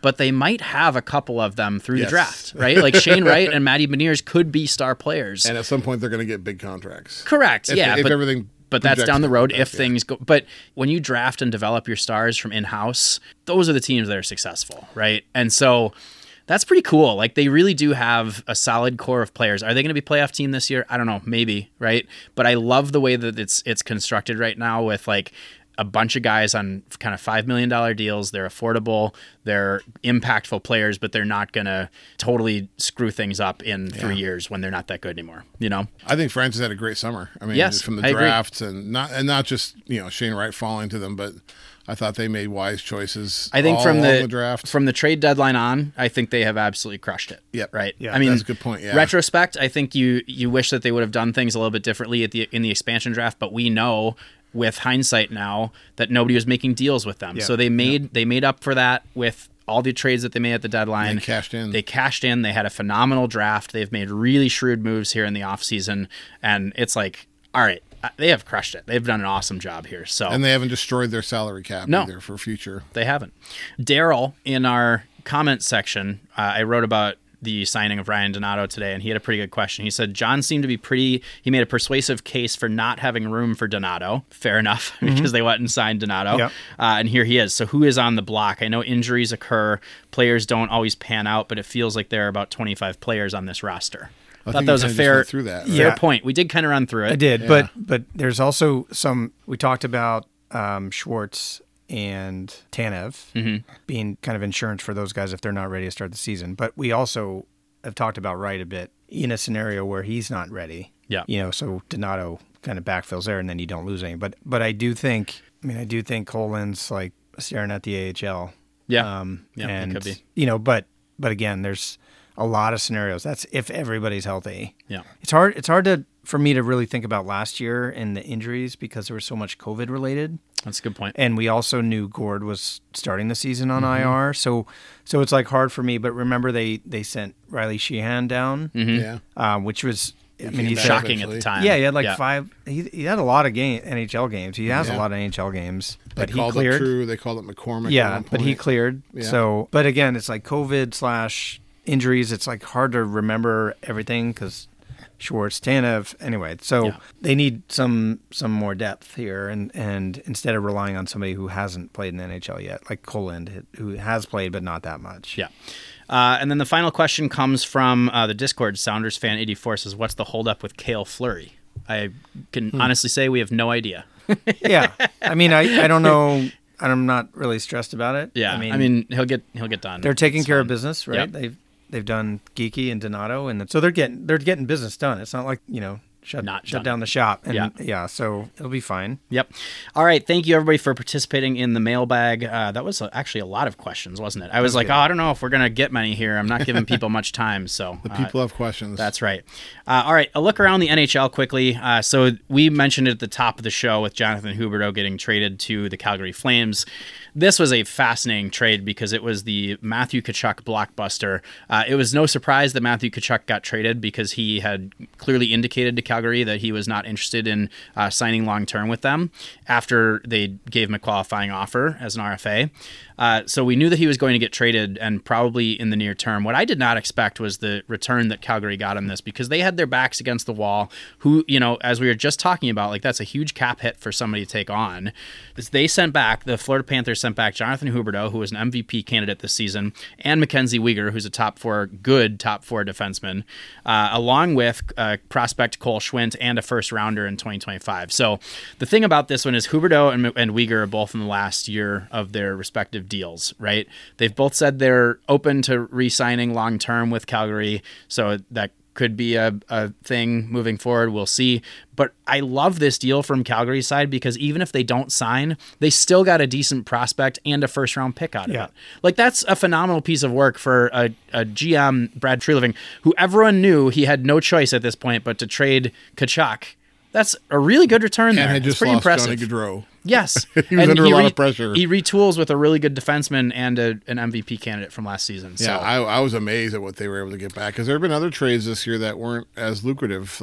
but they might have a couple of them through Yes. the draft, right? Like Shane Wright and Matty Beniers could be star players. And at some point, they're going to get big contracts. Correct. If, yeah. if but, everything. but that's projects down the like road that, if yeah. things go. But when you draft and develop your stars from in-house, those are the teams that are successful, right? And so that's pretty cool. Like they really do have a solid core of players. Are they going to be playoff team this year? I don't know, maybe, right? But I love the way that it's it's constructed right now with like a bunch of guys on kind of five million dollars deals. They're affordable. They're impactful players, but they're not going to totally screw things up in three Yeah. years when they're not that good anymore, you know? I think Francis had a great summer. I mean, Yes, from I the agree. drafts and not and not just you know Shane Wright falling to them, but I thought they made wise choices. I think all from along the, the draft. from the trade deadline on, I think they have absolutely crushed it. Yep. Right. Yeah, I mean, that's a good point, yeah. Retrospect, I think you you wish that they would have done things a little bit differently at the in the expansion draft, but we know with hindsight now that nobody was making deals with them. Yeah. So they made they made up for that with all the trades that they made at the deadline. They cashed in. They cashed in. They had a phenomenal draft. They've made really shrewd moves here in the offseason. And it's like, all right, they have crushed it. They've done an awesome job here. So and they haven't destroyed their salary cap No. either for future. they haven't. Daryl, in our comment section, uh, I wrote about the signing of Ryan Donato today, and he had a pretty good question. He said, John seemed to be pretty, he made a persuasive case for not having room for Donato. Fair enough, because they went and signed Donato. Yep. Uh, and here he is. So who is on the block? I know injuries occur. Players don't always pan out, but it feels like there are about twenty-five players on this roster. I, I thought think that you was a kinda just fair, went through that, right? fair Yeah. point. We did kind of run through it. I did, Yeah. but but there's also some. We talked about um, Schwartz and Tanev Mm-hmm. being kind of insurance for those guys if they're not ready to start the season. But we also have talked about Wright a bit in a scenario where he's not ready. Yeah. You know, so Donato kind of backfills there, and then you don't lose any. But but I do think, I mean, I do think Colin's like staring at the A H L. Yeah. Um, Yeah, it and, could be. You know, but but again, there's a lot of scenarios. That's if everybody's healthy. Yeah. It's hard. It's hard to for me to really think about last year and the injuries because there was so much COVID related, That's a good point. and we also knew Gord was starting the season on Mm-hmm. I R. So so it's like hard for me. But remember, they they sent Riley Sheehan down, Yeah. uh, which was I mean came he's back Shocking at the eventually. time. yeah, he had like five. He, he had a lot of game N H L games. He has a Yeah. lot of N H L games, They but he called cleared. it True. They called it McCormick. at Yeah, one but he point. cleared. Yeah. So, but again, it's like COVID slash injuries. It's like hard to remember everything because Schwartz, Tanev. Anyway, so Yeah. they need some some more depth here, and and instead of relying on somebody who hasn't played in the N H L yet, like Coland, who has played but not that much. Yeah. Uh, and then the final question comes from uh, the Discord. Sounders fan eighty-four says, "What's the holdup with Cale Fleury?" I can Hmm. honestly say we have no idea. yeah. I mean, I, I don't know. I'm not really stressed about it. Yeah, I mean, I mean he'll get he'll get done. they're taking It's care of fine. business, right? Yep. They've they've done Geeky and Donato, and so they're getting they're getting business done. It's not like you know shut Not shut done. down the shop. And Yeah. yeah, so it'll be fine. Yep. All right. Thank you, everybody, for participating in the mailbag. Uh, that was uh, actually a lot of questions, wasn't it? I was like, good. oh, I don't know if we're going to get many here. I'm not giving people much time. So The uh, people have questions. That's right. Uh, all right, a look around the N H L quickly. Uh, so we mentioned it at the top of the show with Jonathan Huberdeau getting traded to the Calgary Flames. This was a fascinating trade because it was the Matthew Tkachuk blockbuster. Uh, it was no surprise that Matthew Tkachuk got traded because he had clearly indicated to Calgary that he was not interested in uh, signing long-term with them after they gave him a qualifying offer as an R F A. Uh, so we knew that he was going to get traded and probably in the near term. What I did not expect was the return that Calgary got on this because they had their backs against the wall. Who, you know, as we were just talking about, like that's a huge cap hit for somebody to take on. They sent back, the Florida Panthers sent back Jonathan Huberdeau, who was an M V P candidate this season, and Mackenzie Weegar, who's a top four, good top four defenseman, uh, along with uh, prospect Cole Schwint and a first rounder in twenty twenty-five. So the thing about this one is Huberdeau and, and Weegar are both in the last year of their respective deals, right? They've both said they're open to re-signing long-term with Calgary, so that could be a, a thing moving forward. We'll see. But I love this deal from Calgary's side because even if they don't sign, they still got a decent prospect and a first round pick out of Yeah. it. Like that's a phenomenal piece of work for a, a G M, Brad Treliving, who everyone knew he had no choice at this point but to trade Tkachuk. That's a really good return and there. had It's just pretty lost impressive. Johnny Gaudreau. Yes. He was And under a lot re- of pressure. He retools with a really good defenseman and a, an M V P candidate from last season. Yeah, so. I, I was amazed at what they were able to get back because there have been other trades this year that weren't as lucrative. Like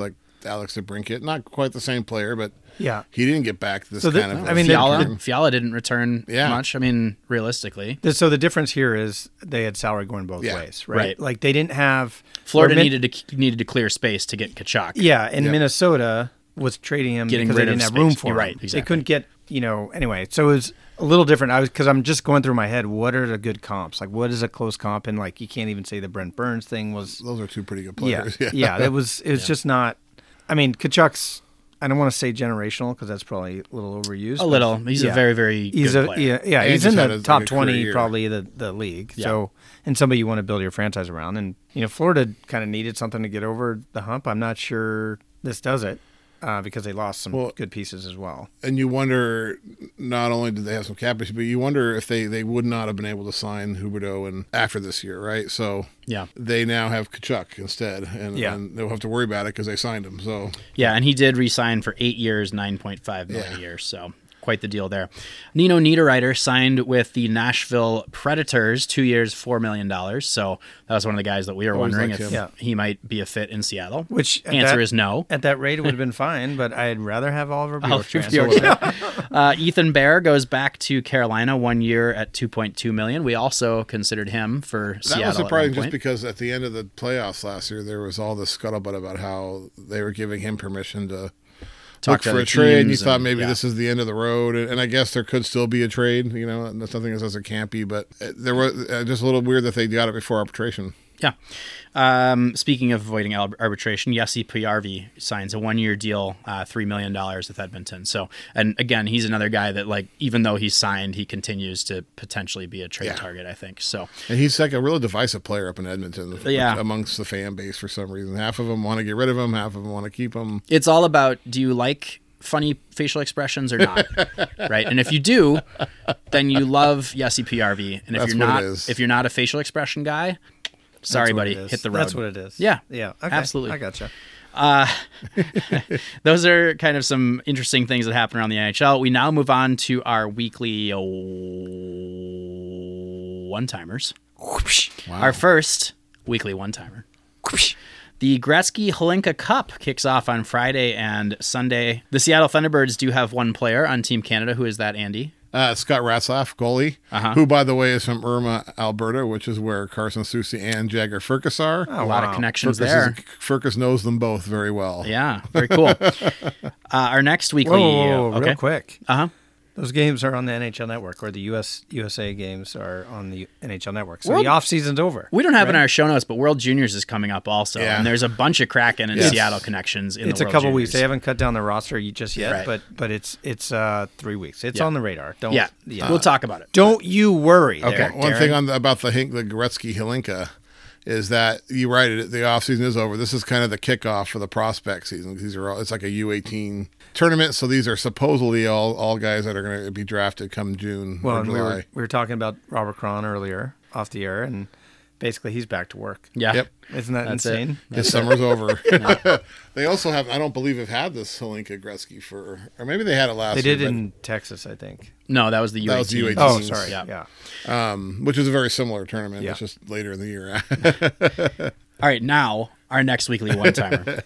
Alex DeBrincat. Not quite the same player, but Yeah. he didn't get back this So the- kind of. I mean, the- Fiala, return. Fiala didn't return Yeah. much. I mean, realistically, The- So the difference here is they had salary going both Yeah. ways, right? Right. Like they didn't have Florida or Min- needed to needed to clear space to get Kachuk. Yeah, and Yep. Minnesota was trading him Getting because rid they of didn't have room space. for You're him. right, They exactly. couldn't get, you know, anyway. So it was a little different. I was because I'm just going through my head. What are the good comps? Like, what is a close comp? And like, you can't even say the Brent Burns thing was. Those are two pretty good Yeah, players. yeah, Yeah, It was. It was just not. I mean, Kachuk's. I don't want to say generational because that's probably a little overused. A but little. He's yeah. a very, very He's good a player. yeah, yeah. And He's just in had the a- top like a career twenty year. probably the the league. Yeah. So and somebody you want to build your franchise around. And you know, Florida kind of needed something to get over the hump. I'm not sure this does it uh, because they lost some Well- good pieces as well. and you wonder, not only did they have some cap issues, but you wonder if they, they would not have been able to sign Huberdeau and after this year, right? So Yeah. they now have Kachuk instead, and, Yeah. and they'll have to worry about it because they signed him. So Yeah, and he did re-sign for eight years, nine point five million Yeah. a year. So quite the deal there. Nino Niederreiter signed with the Nashville Predators, two years, four million dollars. So that was one of the guys that we were Always wondering liked if him. Yeah. he might be a fit in Seattle. Which at answer that- is no. At that rate, it would have been fine, but I'd rather have Oliver Oliver Bjorkstrand. Bjorkstrand. uh, Ethan Bear goes back to Carolina one year at two point two million dollars. We also considered him for that Seattle. was at one surprising just point. because at the end of the playoffs last year, there was all this scuttlebutt about how they were giving him permission to Talk look to for other a trade, and you teams thought and- maybe yeah. this is the end of the road, and, and I guess there could still be a trade. You know, that's nothing that says it can't be, but uh, there was uh, just a little weird that they got it before arbitration. Yeah. Um, speaking of avoiding al- arbitration, Jesse Pujärvi signs a one-year deal, uh, three million dollars with Edmonton. So, and again, he's another guy that, like, even though he's signed, he continues to potentially be a trade Yeah. target, I think. So, And he's like a really divisive player up in Edmonton, Yeah. amongst the fan base for some reason. Half of them want to get rid of him, half of them want to keep him. it's all about, do you like funny facial expressions or not? Right? And if you do, then you love Jesse Pujärvi. And if That's you're what not, it is. if you're not a facial expression guy, sorry, That's what buddy, it is. hit the road. That's what it is. Yeah. Yeah. Okay. Absolutely. I gotcha. Those are kind of some interesting things that happen around the N H L. We now move on to our weekly uh, one-timers. Our first weekly one-timer. The Gretzky Holinka Cup kicks off on Friday and Sunday. The Seattle Thunderbirds do have one player on Team Canada. Who is that, Andy? Uh, Scott Ratzlaff, goalie, Uh-huh. who, by the way, is from Irma, Alberta, which is where Carson Soucy and Jagger Furcus are. A lot of wow. connections Furcus, there. is, Furcus knows them both very well. Yeah, very cool. uh, our next weekly... Whoa, whoa, whoa, okay. real quick. Uh-huh. Those games are on the N H L Network, or the U S U S A games are on the N H L Network. So World- the off season's over. We don't have it in our show notes, but World Juniors is coming up also. Yeah. And there's a bunch of Kraken and Yes. Seattle connections in It's the a World couple Juniors. weeks. They haven't cut down the roster just yet, Right. but but it's it's uh, three weeks. It's Yeah. on the radar. Don't Yeah. we'll talk about it. Don't you worry. Okay. there, One Darren. thing on the, about the Hink, the Gretzky Holinka is that you're right. It, the off season is over. This is kind of the kickoff for the prospect season. These are all. It's like a U eighteen tournament. So these are supposedly all all guys that are going to be drafted come June Well, or and we July. were we were talking about Robert Cron earlier off the air, and basically he's back to work. Yeah. Yep. Isn't that That's it. insane? His summer's over. They also have. I don't believe have had this Holinka Gretzky for, or maybe they had it last. They did year, in Texas, I think. No, that was the U eighteen. That was the U eighteen. Oh, Teams. sorry. Yeah. Yeah. but, um, which is a very similar tournament. Yeah. It's just later in the year. All right, now our next weekly one-timer.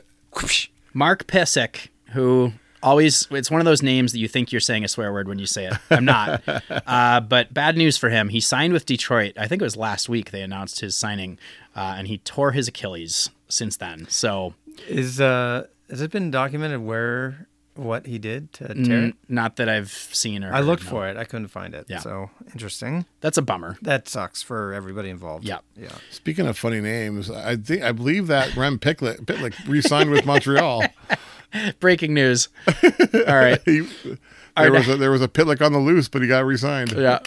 Mark Pysyk, who always, it's one of those names that you think you're saying a swear word when you say it. I'm not. uh, but bad news for him. He signed with Detroit. I think it was last week they announced his signing, uh, and he tore his Achilles since then. So Is uh has it been documented where what he did to tear n- it? not that I've seen or I heard, looked no. for it. I couldn't find it. Yeah. So interesting. That's a bummer. That sucks for everybody involved. Yeah. Yeah. Speaking of funny names, I think I believe that Rem Pitlick, Pitlick re-signed with Montreal. Breaking news. All right. He, Our there was ne- a, there was a Pitlick on the loose, but he got re-signed. Yeah.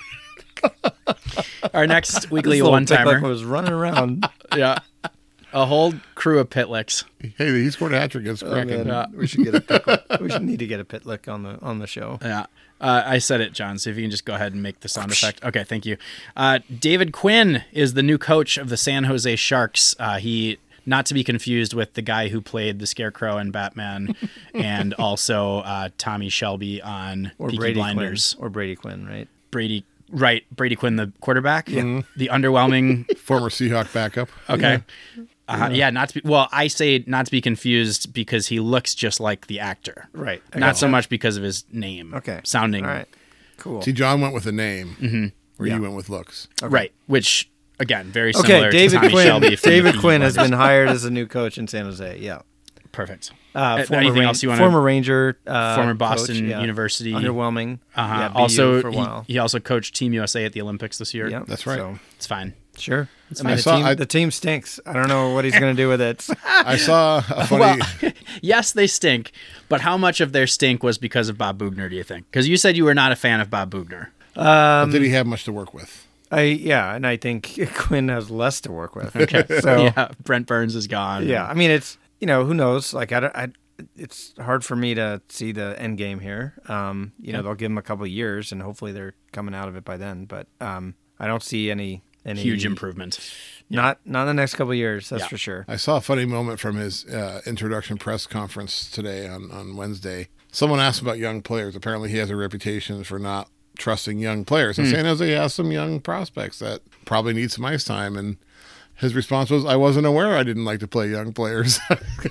Our next weekly This little one-timer. Pitlick was running around. Yeah. A whole crew of Pitlicks. Hey, he scored a hat trick against Oh, Kraken. man. Yeah. We should get a Pitlick. We should need to get a Pitlick on the on the show. Yeah. Uh, I said it, John, so if you can just go ahead and make the sound effect. Okay, thank you. Uh, David Quinn is the new coach of the San Jose Sharks. Uh, he, not to be confused with the guy who played the Scarecrow and Batman and also uh, Tommy Shelby on Or Peaky Brady Blinders. Quinn. Or Brady Quinn, right? Brady, right, Brady Quinn, the quarterback. Yeah. The underwhelming, Former Seahawk backup. okay. Uh, yeah, not to be, well, I say not to be confused because he looks just like the actor. Right. I Not got so that. much because of his name. Okay. Sounding. All right. Cool. See, John went with a name, mm-hmm. where Yeah. you went with looks. Right. Which, again, very similar Okay, David to Tommy Quinn. Shelby. from David the Quinn has Brothers. been hired as a new coach in San Jose. Yeah. Perfect. Uh, Uh, former anything Ran- else you wanna- Former Ranger. Uh, Former coach, Boston yeah. University. Underwhelming. Uh-huh. Yeah, B U also, for a he, while. he also coached Team U S A at the Olympics this year. Yeah, That's right. So, It's fine. sure. I mean, I the, saw- team, I- the team stinks. I don't know what he's going to do with it. I saw a funny. Well, yes, they stink, but how much of their stink was because of Bob Bugner, do you think? Because you said you were not a fan of Bob Bugner. but did he have much to work with? I yeah, and I think Quinn has less to work with. Okay, so yeah. Yeah, Brent Burns is gone. I mean, it's you know who knows. Like I, don't- I it's hard for me to see the end game here. Um, you know, they'll give them a couple of years, and hopefully they're coming out of it by then. But um, I don't see any any Huge improvement. Not not in the next couple of years. That's Yeah. for sure. I saw a funny moment from his uh, introduction press conference today on, on Wednesday. Someone asked about young players. Apparently, he has a reputation for not trusting young players. And San Jose has some young prospects that probably need some ice time. And his response was, I wasn't aware I didn't like to play young players.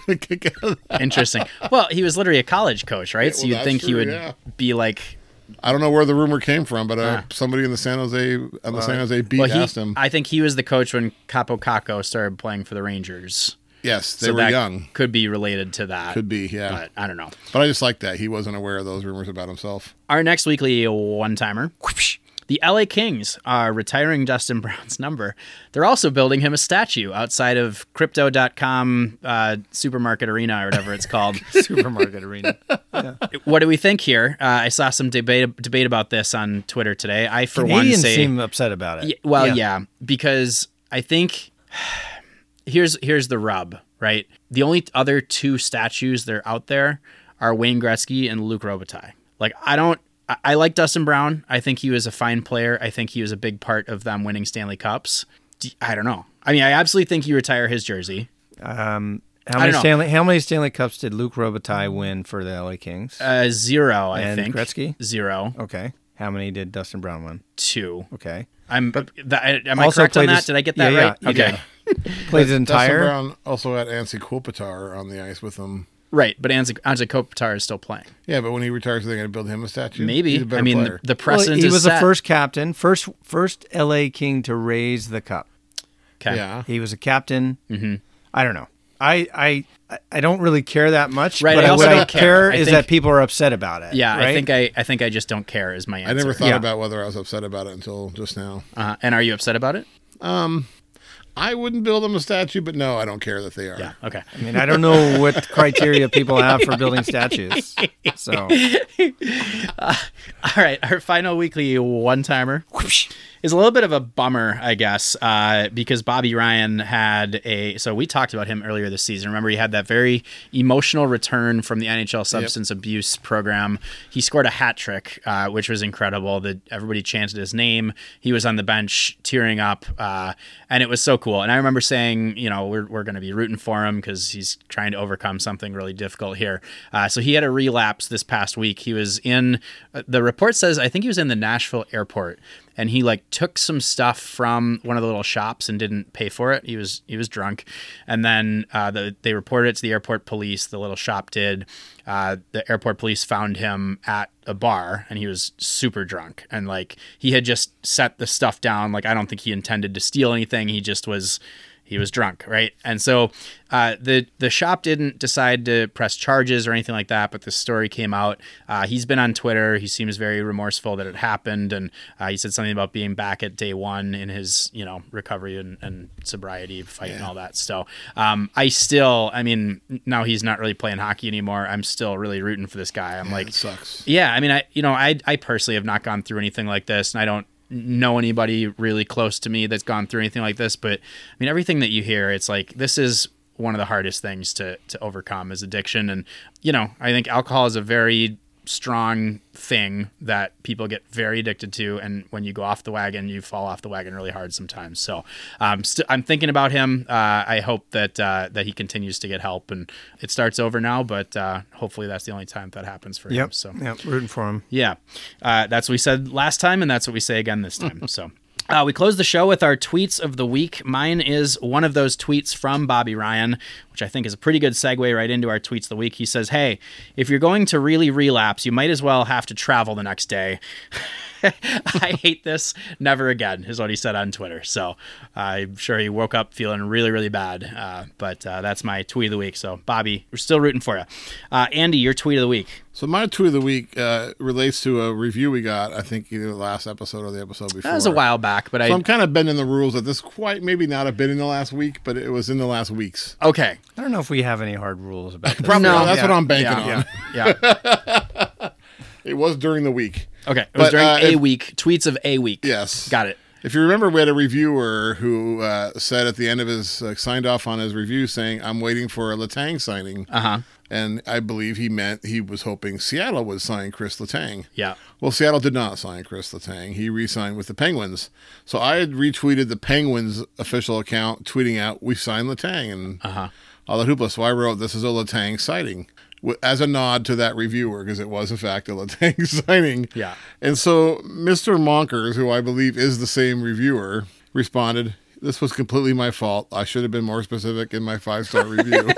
Interesting. Well, he was literally a college coach, right? Yeah, so well, you'd that's think he true, would yeah. be like. I don't know where the rumor came from, but uh, Ah. somebody in the San Jose on the San Jose beat Well, he, asked him. I think he was the coach when Capo Caco started playing for the Rangers. yes, they so were that young. Could be related to that. Could be, yeah. But I don't know. But I just like that. He wasn't aware of those rumors about himself. Our next weekly one-timer. The L A Kings are retiring Dustin Brown's number. They're also building him a statue outside of crypto dot com uh, supermarket arena or whatever it's called. Supermarket arena. What do we think here? Uh, I saw some debate debate about this on Twitter today. I, for Canadians one, say... seem upset about it. Yeah, well, yeah. because I think here's here's the rub, right? The only other two statues that are out there are Wayne Gretzky and Luc Robitaille. Like, I don't... I, I like Dustin Brown. I think he was a fine player. I think he was a big part of them winning Stanley Cups. D- I don't know. I mean, I absolutely think you retire his jersey. Um, how I many don't know. Stanley How many Stanley Cups did Luc Robitaille win for the L A Kings? Uh, zero, I And think. Gretzky? Zero. Okay. How many did Dustin Brown win? Two. Okay. I'm. That, am I Also correct on played that? his- Did I get that yeah, right? yeah, you okay. Played his Dustin entire. Brown also had Ansi Kopitar on the ice with him. Right, but Anze Anze Kopitar is still playing. Yeah, but when he retires, are they going to build him a statue? Maybe. He's a better I mean, player. the, the Well, precedent he is was set. the first captain, first first L A King to raise the cup. Okay. yeah. He was a captain. Mm-hmm. I don't know. I, I I don't really care that much. Right, But I also what I don't care. care I is think- that people are upset about it. Yeah, right? I think I, I think I just don't care is my answer. I never thought Yeah. about whether I was upset about it until just now. Uh, and are you upset about it? I wouldn't build them a statue, but no, I don't care that they are. Yeah. Okay. I mean, I don't know what criteria people have for building statues. So All right. Our final weekly one timer is a little bit of a bummer, I guess, uh, because Bobby Ryan had a. So we talked about him earlier this season. Remember, he had that very emotional return from the N H L substance abuse program. He scored a hat trick, uh, which was incredible. That everybody chanted his name. He was on the bench tearing up, uh, and it was so cool. And I remember saying, you know, we're we're going to be rooting for him because he's trying to overcome something really difficult here. Uh, so he had a relapse this past week. He was in. Uh, the report says I think he was in the Nashville airport. And he like took some stuff from one of the little shops and didn't pay for it. He was he was drunk, and then uh, the, they reported it to the airport police. The little shop did. Uh, the airport police found him at a bar, and he was super drunk. And like he had just set the stuff down. Like I don't think he intended to steal anything. He just was. He was drunk, right? And so uh, the the shop didn't decide to press charges or anything like that, but the story came out. Uh, he's been on Twitter. He seems very remorseful that it happened, and uh, he said something about being back at day one in his, you know, recovery and, and sobriety fight and all that. So um, I still, I mean, now he's not really playing hockey anymore. I'm still really rooting for this guy. I'm Yeah, like, it sucks. yeah, I mean, I you know, I I personally have not gone through anything like this, and I don't know anybody really close to me that's gone through anything like this, but I mean, everything that you hear, it's like this is one of the hardest things to to overcome is addiction. And you know, I think alcohol is a very strong thing that people get very addicted to, and when you go off the wagon, you fall off the wagon really hard sometimes. So um, st- I'm thinking about him. Uh, I hope that uh, that he continues to get help, and it starts over now, but uh, hopefully that's the only time that happens for him. yep, So yep, rooting for him. yeah, uh, that's what we said last time, and that's what we say again this time. So Uh, we close the show with our tweets of the week. Mine is one of those tweets from Bobby Ryan, which I think is a pretty good segue right into our tweets of the week. He says, hey, if you're going to really relapse, you might as well have to travel the next day. I hate this. Never again is what he said on Twitter. So uh, I'm sure he woke up feeling really, really bad. Uh, but uh, that's my tweet of the week. So Bobby, we're still rooting for you. Uh, Andy, your tweet of the week. So my tweet of the week uh, relates to a review we got, I think either the last episode or the episode before. That was a while back, but so I... So I'm kind of bending the rules that this quite maybe not have been in the last week, but it was in the last weeks. Okay. I don't know if we have any hard rules about this. Probably No. not. That's Yeah. what I'm banking Yeah. on. Yeah. yeah. It was during the week. Okay. It was But, during uh, a if- week. Tweets of a week. Yes. Got it. If you remember, we had a reviewer who uh, said at the end of his, uh, signed off on his review saying, I'm waiting for a Letang signing. Uh-huh. And I believe he meant he was hoping Seattle would sign Chris Letang. Yeah. Well, Seattle did not sign Chris Letang. He re-signed with the Penguins. So I had retweeted the Penguins official account tweeting out, we signed Letang. And Uh-huh. all that hoopla. So I wrote, this is a Letang sighting. As a nod to that reviewer, because it was, in fact, a Letang signing. Yeah. And so Mister Monkers, who I believe is the same reviewer, responded, this was completely my fault. I should have been more specific in my five-star review.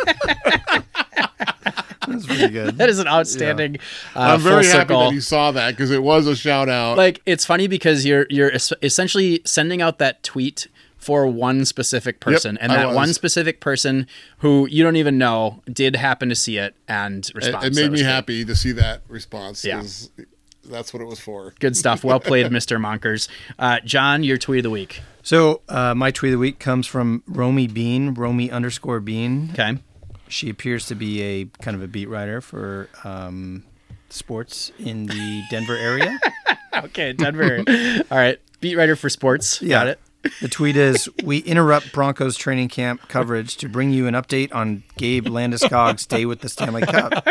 That's pretty good. That is an outstanding uh, I'm very full happy circle. that he saw that, because it was a shout-out. Like, it's funny because you're you're es- essentially sending out that tweet for one specific person, and I that was. one specific person who you don't even know did happen to see it and it, respond. it So made was me great. happy to see that response, Yeah. 'cause that's what it was for. Good stuff. Well played, Mister Monkers. Uh, John, your tweet of the week. So uh, my tweet of the week comes from Romy Bean, Romy underscore Bean. Okay. She appears to be a kind of a beat writer for um, sports in the Denver area. Okay, Denver. All right. Beat writer for sports. Yeah. Got it. The tweet is, we interrupt Broncos training camp coverage to bring you an update on Gabe Landeskog's day with the Stanley Cup.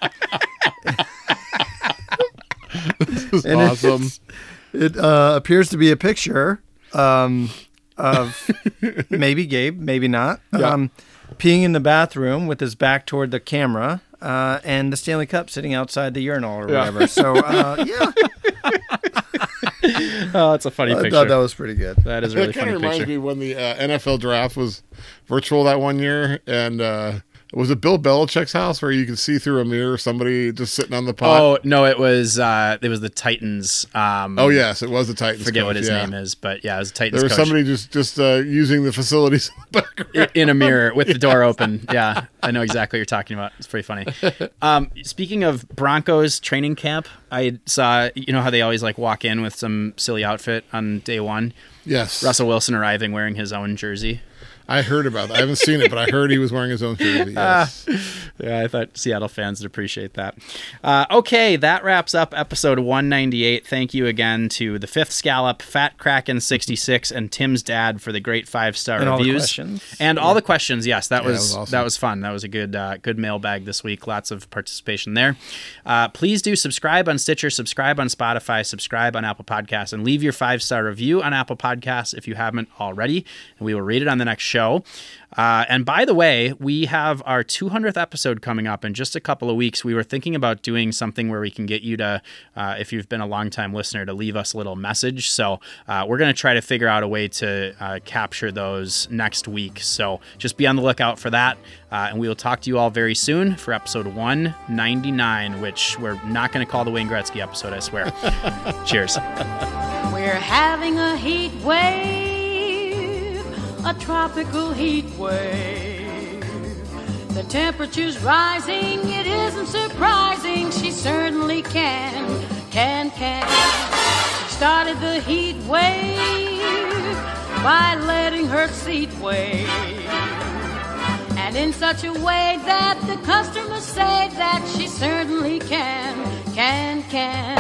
This is And awesome. It uh, appears to be a picture um, of maybe Gabe, maybe not, um, peeing in the bathroom with his back toward the camera uh, and the Stanley Cup sitting outside the urinal or whatever. So, uh, yeah. Oh, it's a funny I picture. thought that was pretty good. That is a really It kind funny of reminds picture. me when the uh, N F L draft was virtual that one year, and uh, was it Bill Belichick's house where you could see through a mirror somebody just sitting on the pot? Oh no, it was uh, it was the Titans. Um, Oh, yes, it was the Titans. forget coach, what his yeah. name is, but yeah, it was the Titans There was coach. somebody just just uh, using the facilities in the background. in a mirror with the door open. Yeah, I know exactly what you're talking about. It's pretty funny. Um, speaking of Broncos training camp, I saw, you know how they always like walk in with some silly outfit on day one. Yes, Russell Wilson arriving wearing his own jersey. I heard about that. I haven't seen it, but I heard he was wearing his own jersey. Yes. Yeah, I thought Seattle fans would appreciate that. Uh, okay, that wraps up episode one ninety-eight. Thank you again to the Fifth Scallop, Fat Kraken sixty-six, and Tim's dad for the great five star And all the reviews questions. and all the questions. Yes, that Yeah, was that was awesome. that was fun. That was a good uh, good mailbag this week. Lots of participation there. Uh, please do subscribe on Stitcher, subscribe on Spotify, subscribe on Apple Podcasts, and leave your five star review on Apple Podcasts if you haven't already, and we will read it on the next show. Uh, and by the way, we have our two hundredth episode coming up in just a couple of weeks. We were thinking about doing something where we can get you to, uh, if you've been a longtime listener, to leave us a little message. So uh, we're going to try to figure out a way to uh, capture those next week. So just be on the lookout for that. Uh, and we will talk to you all very soon for episode one ninety-nine, which we're not going to call the Wayne Gretzky episode, I swear. Cheers. We're having a heat wave, a tropical heat wave. The temperature's rising, it isn't surprising. She certainly can, can, can. She started the heat wave by letting her seat wave. And in such a way that the customers say that she certainly can, can, can.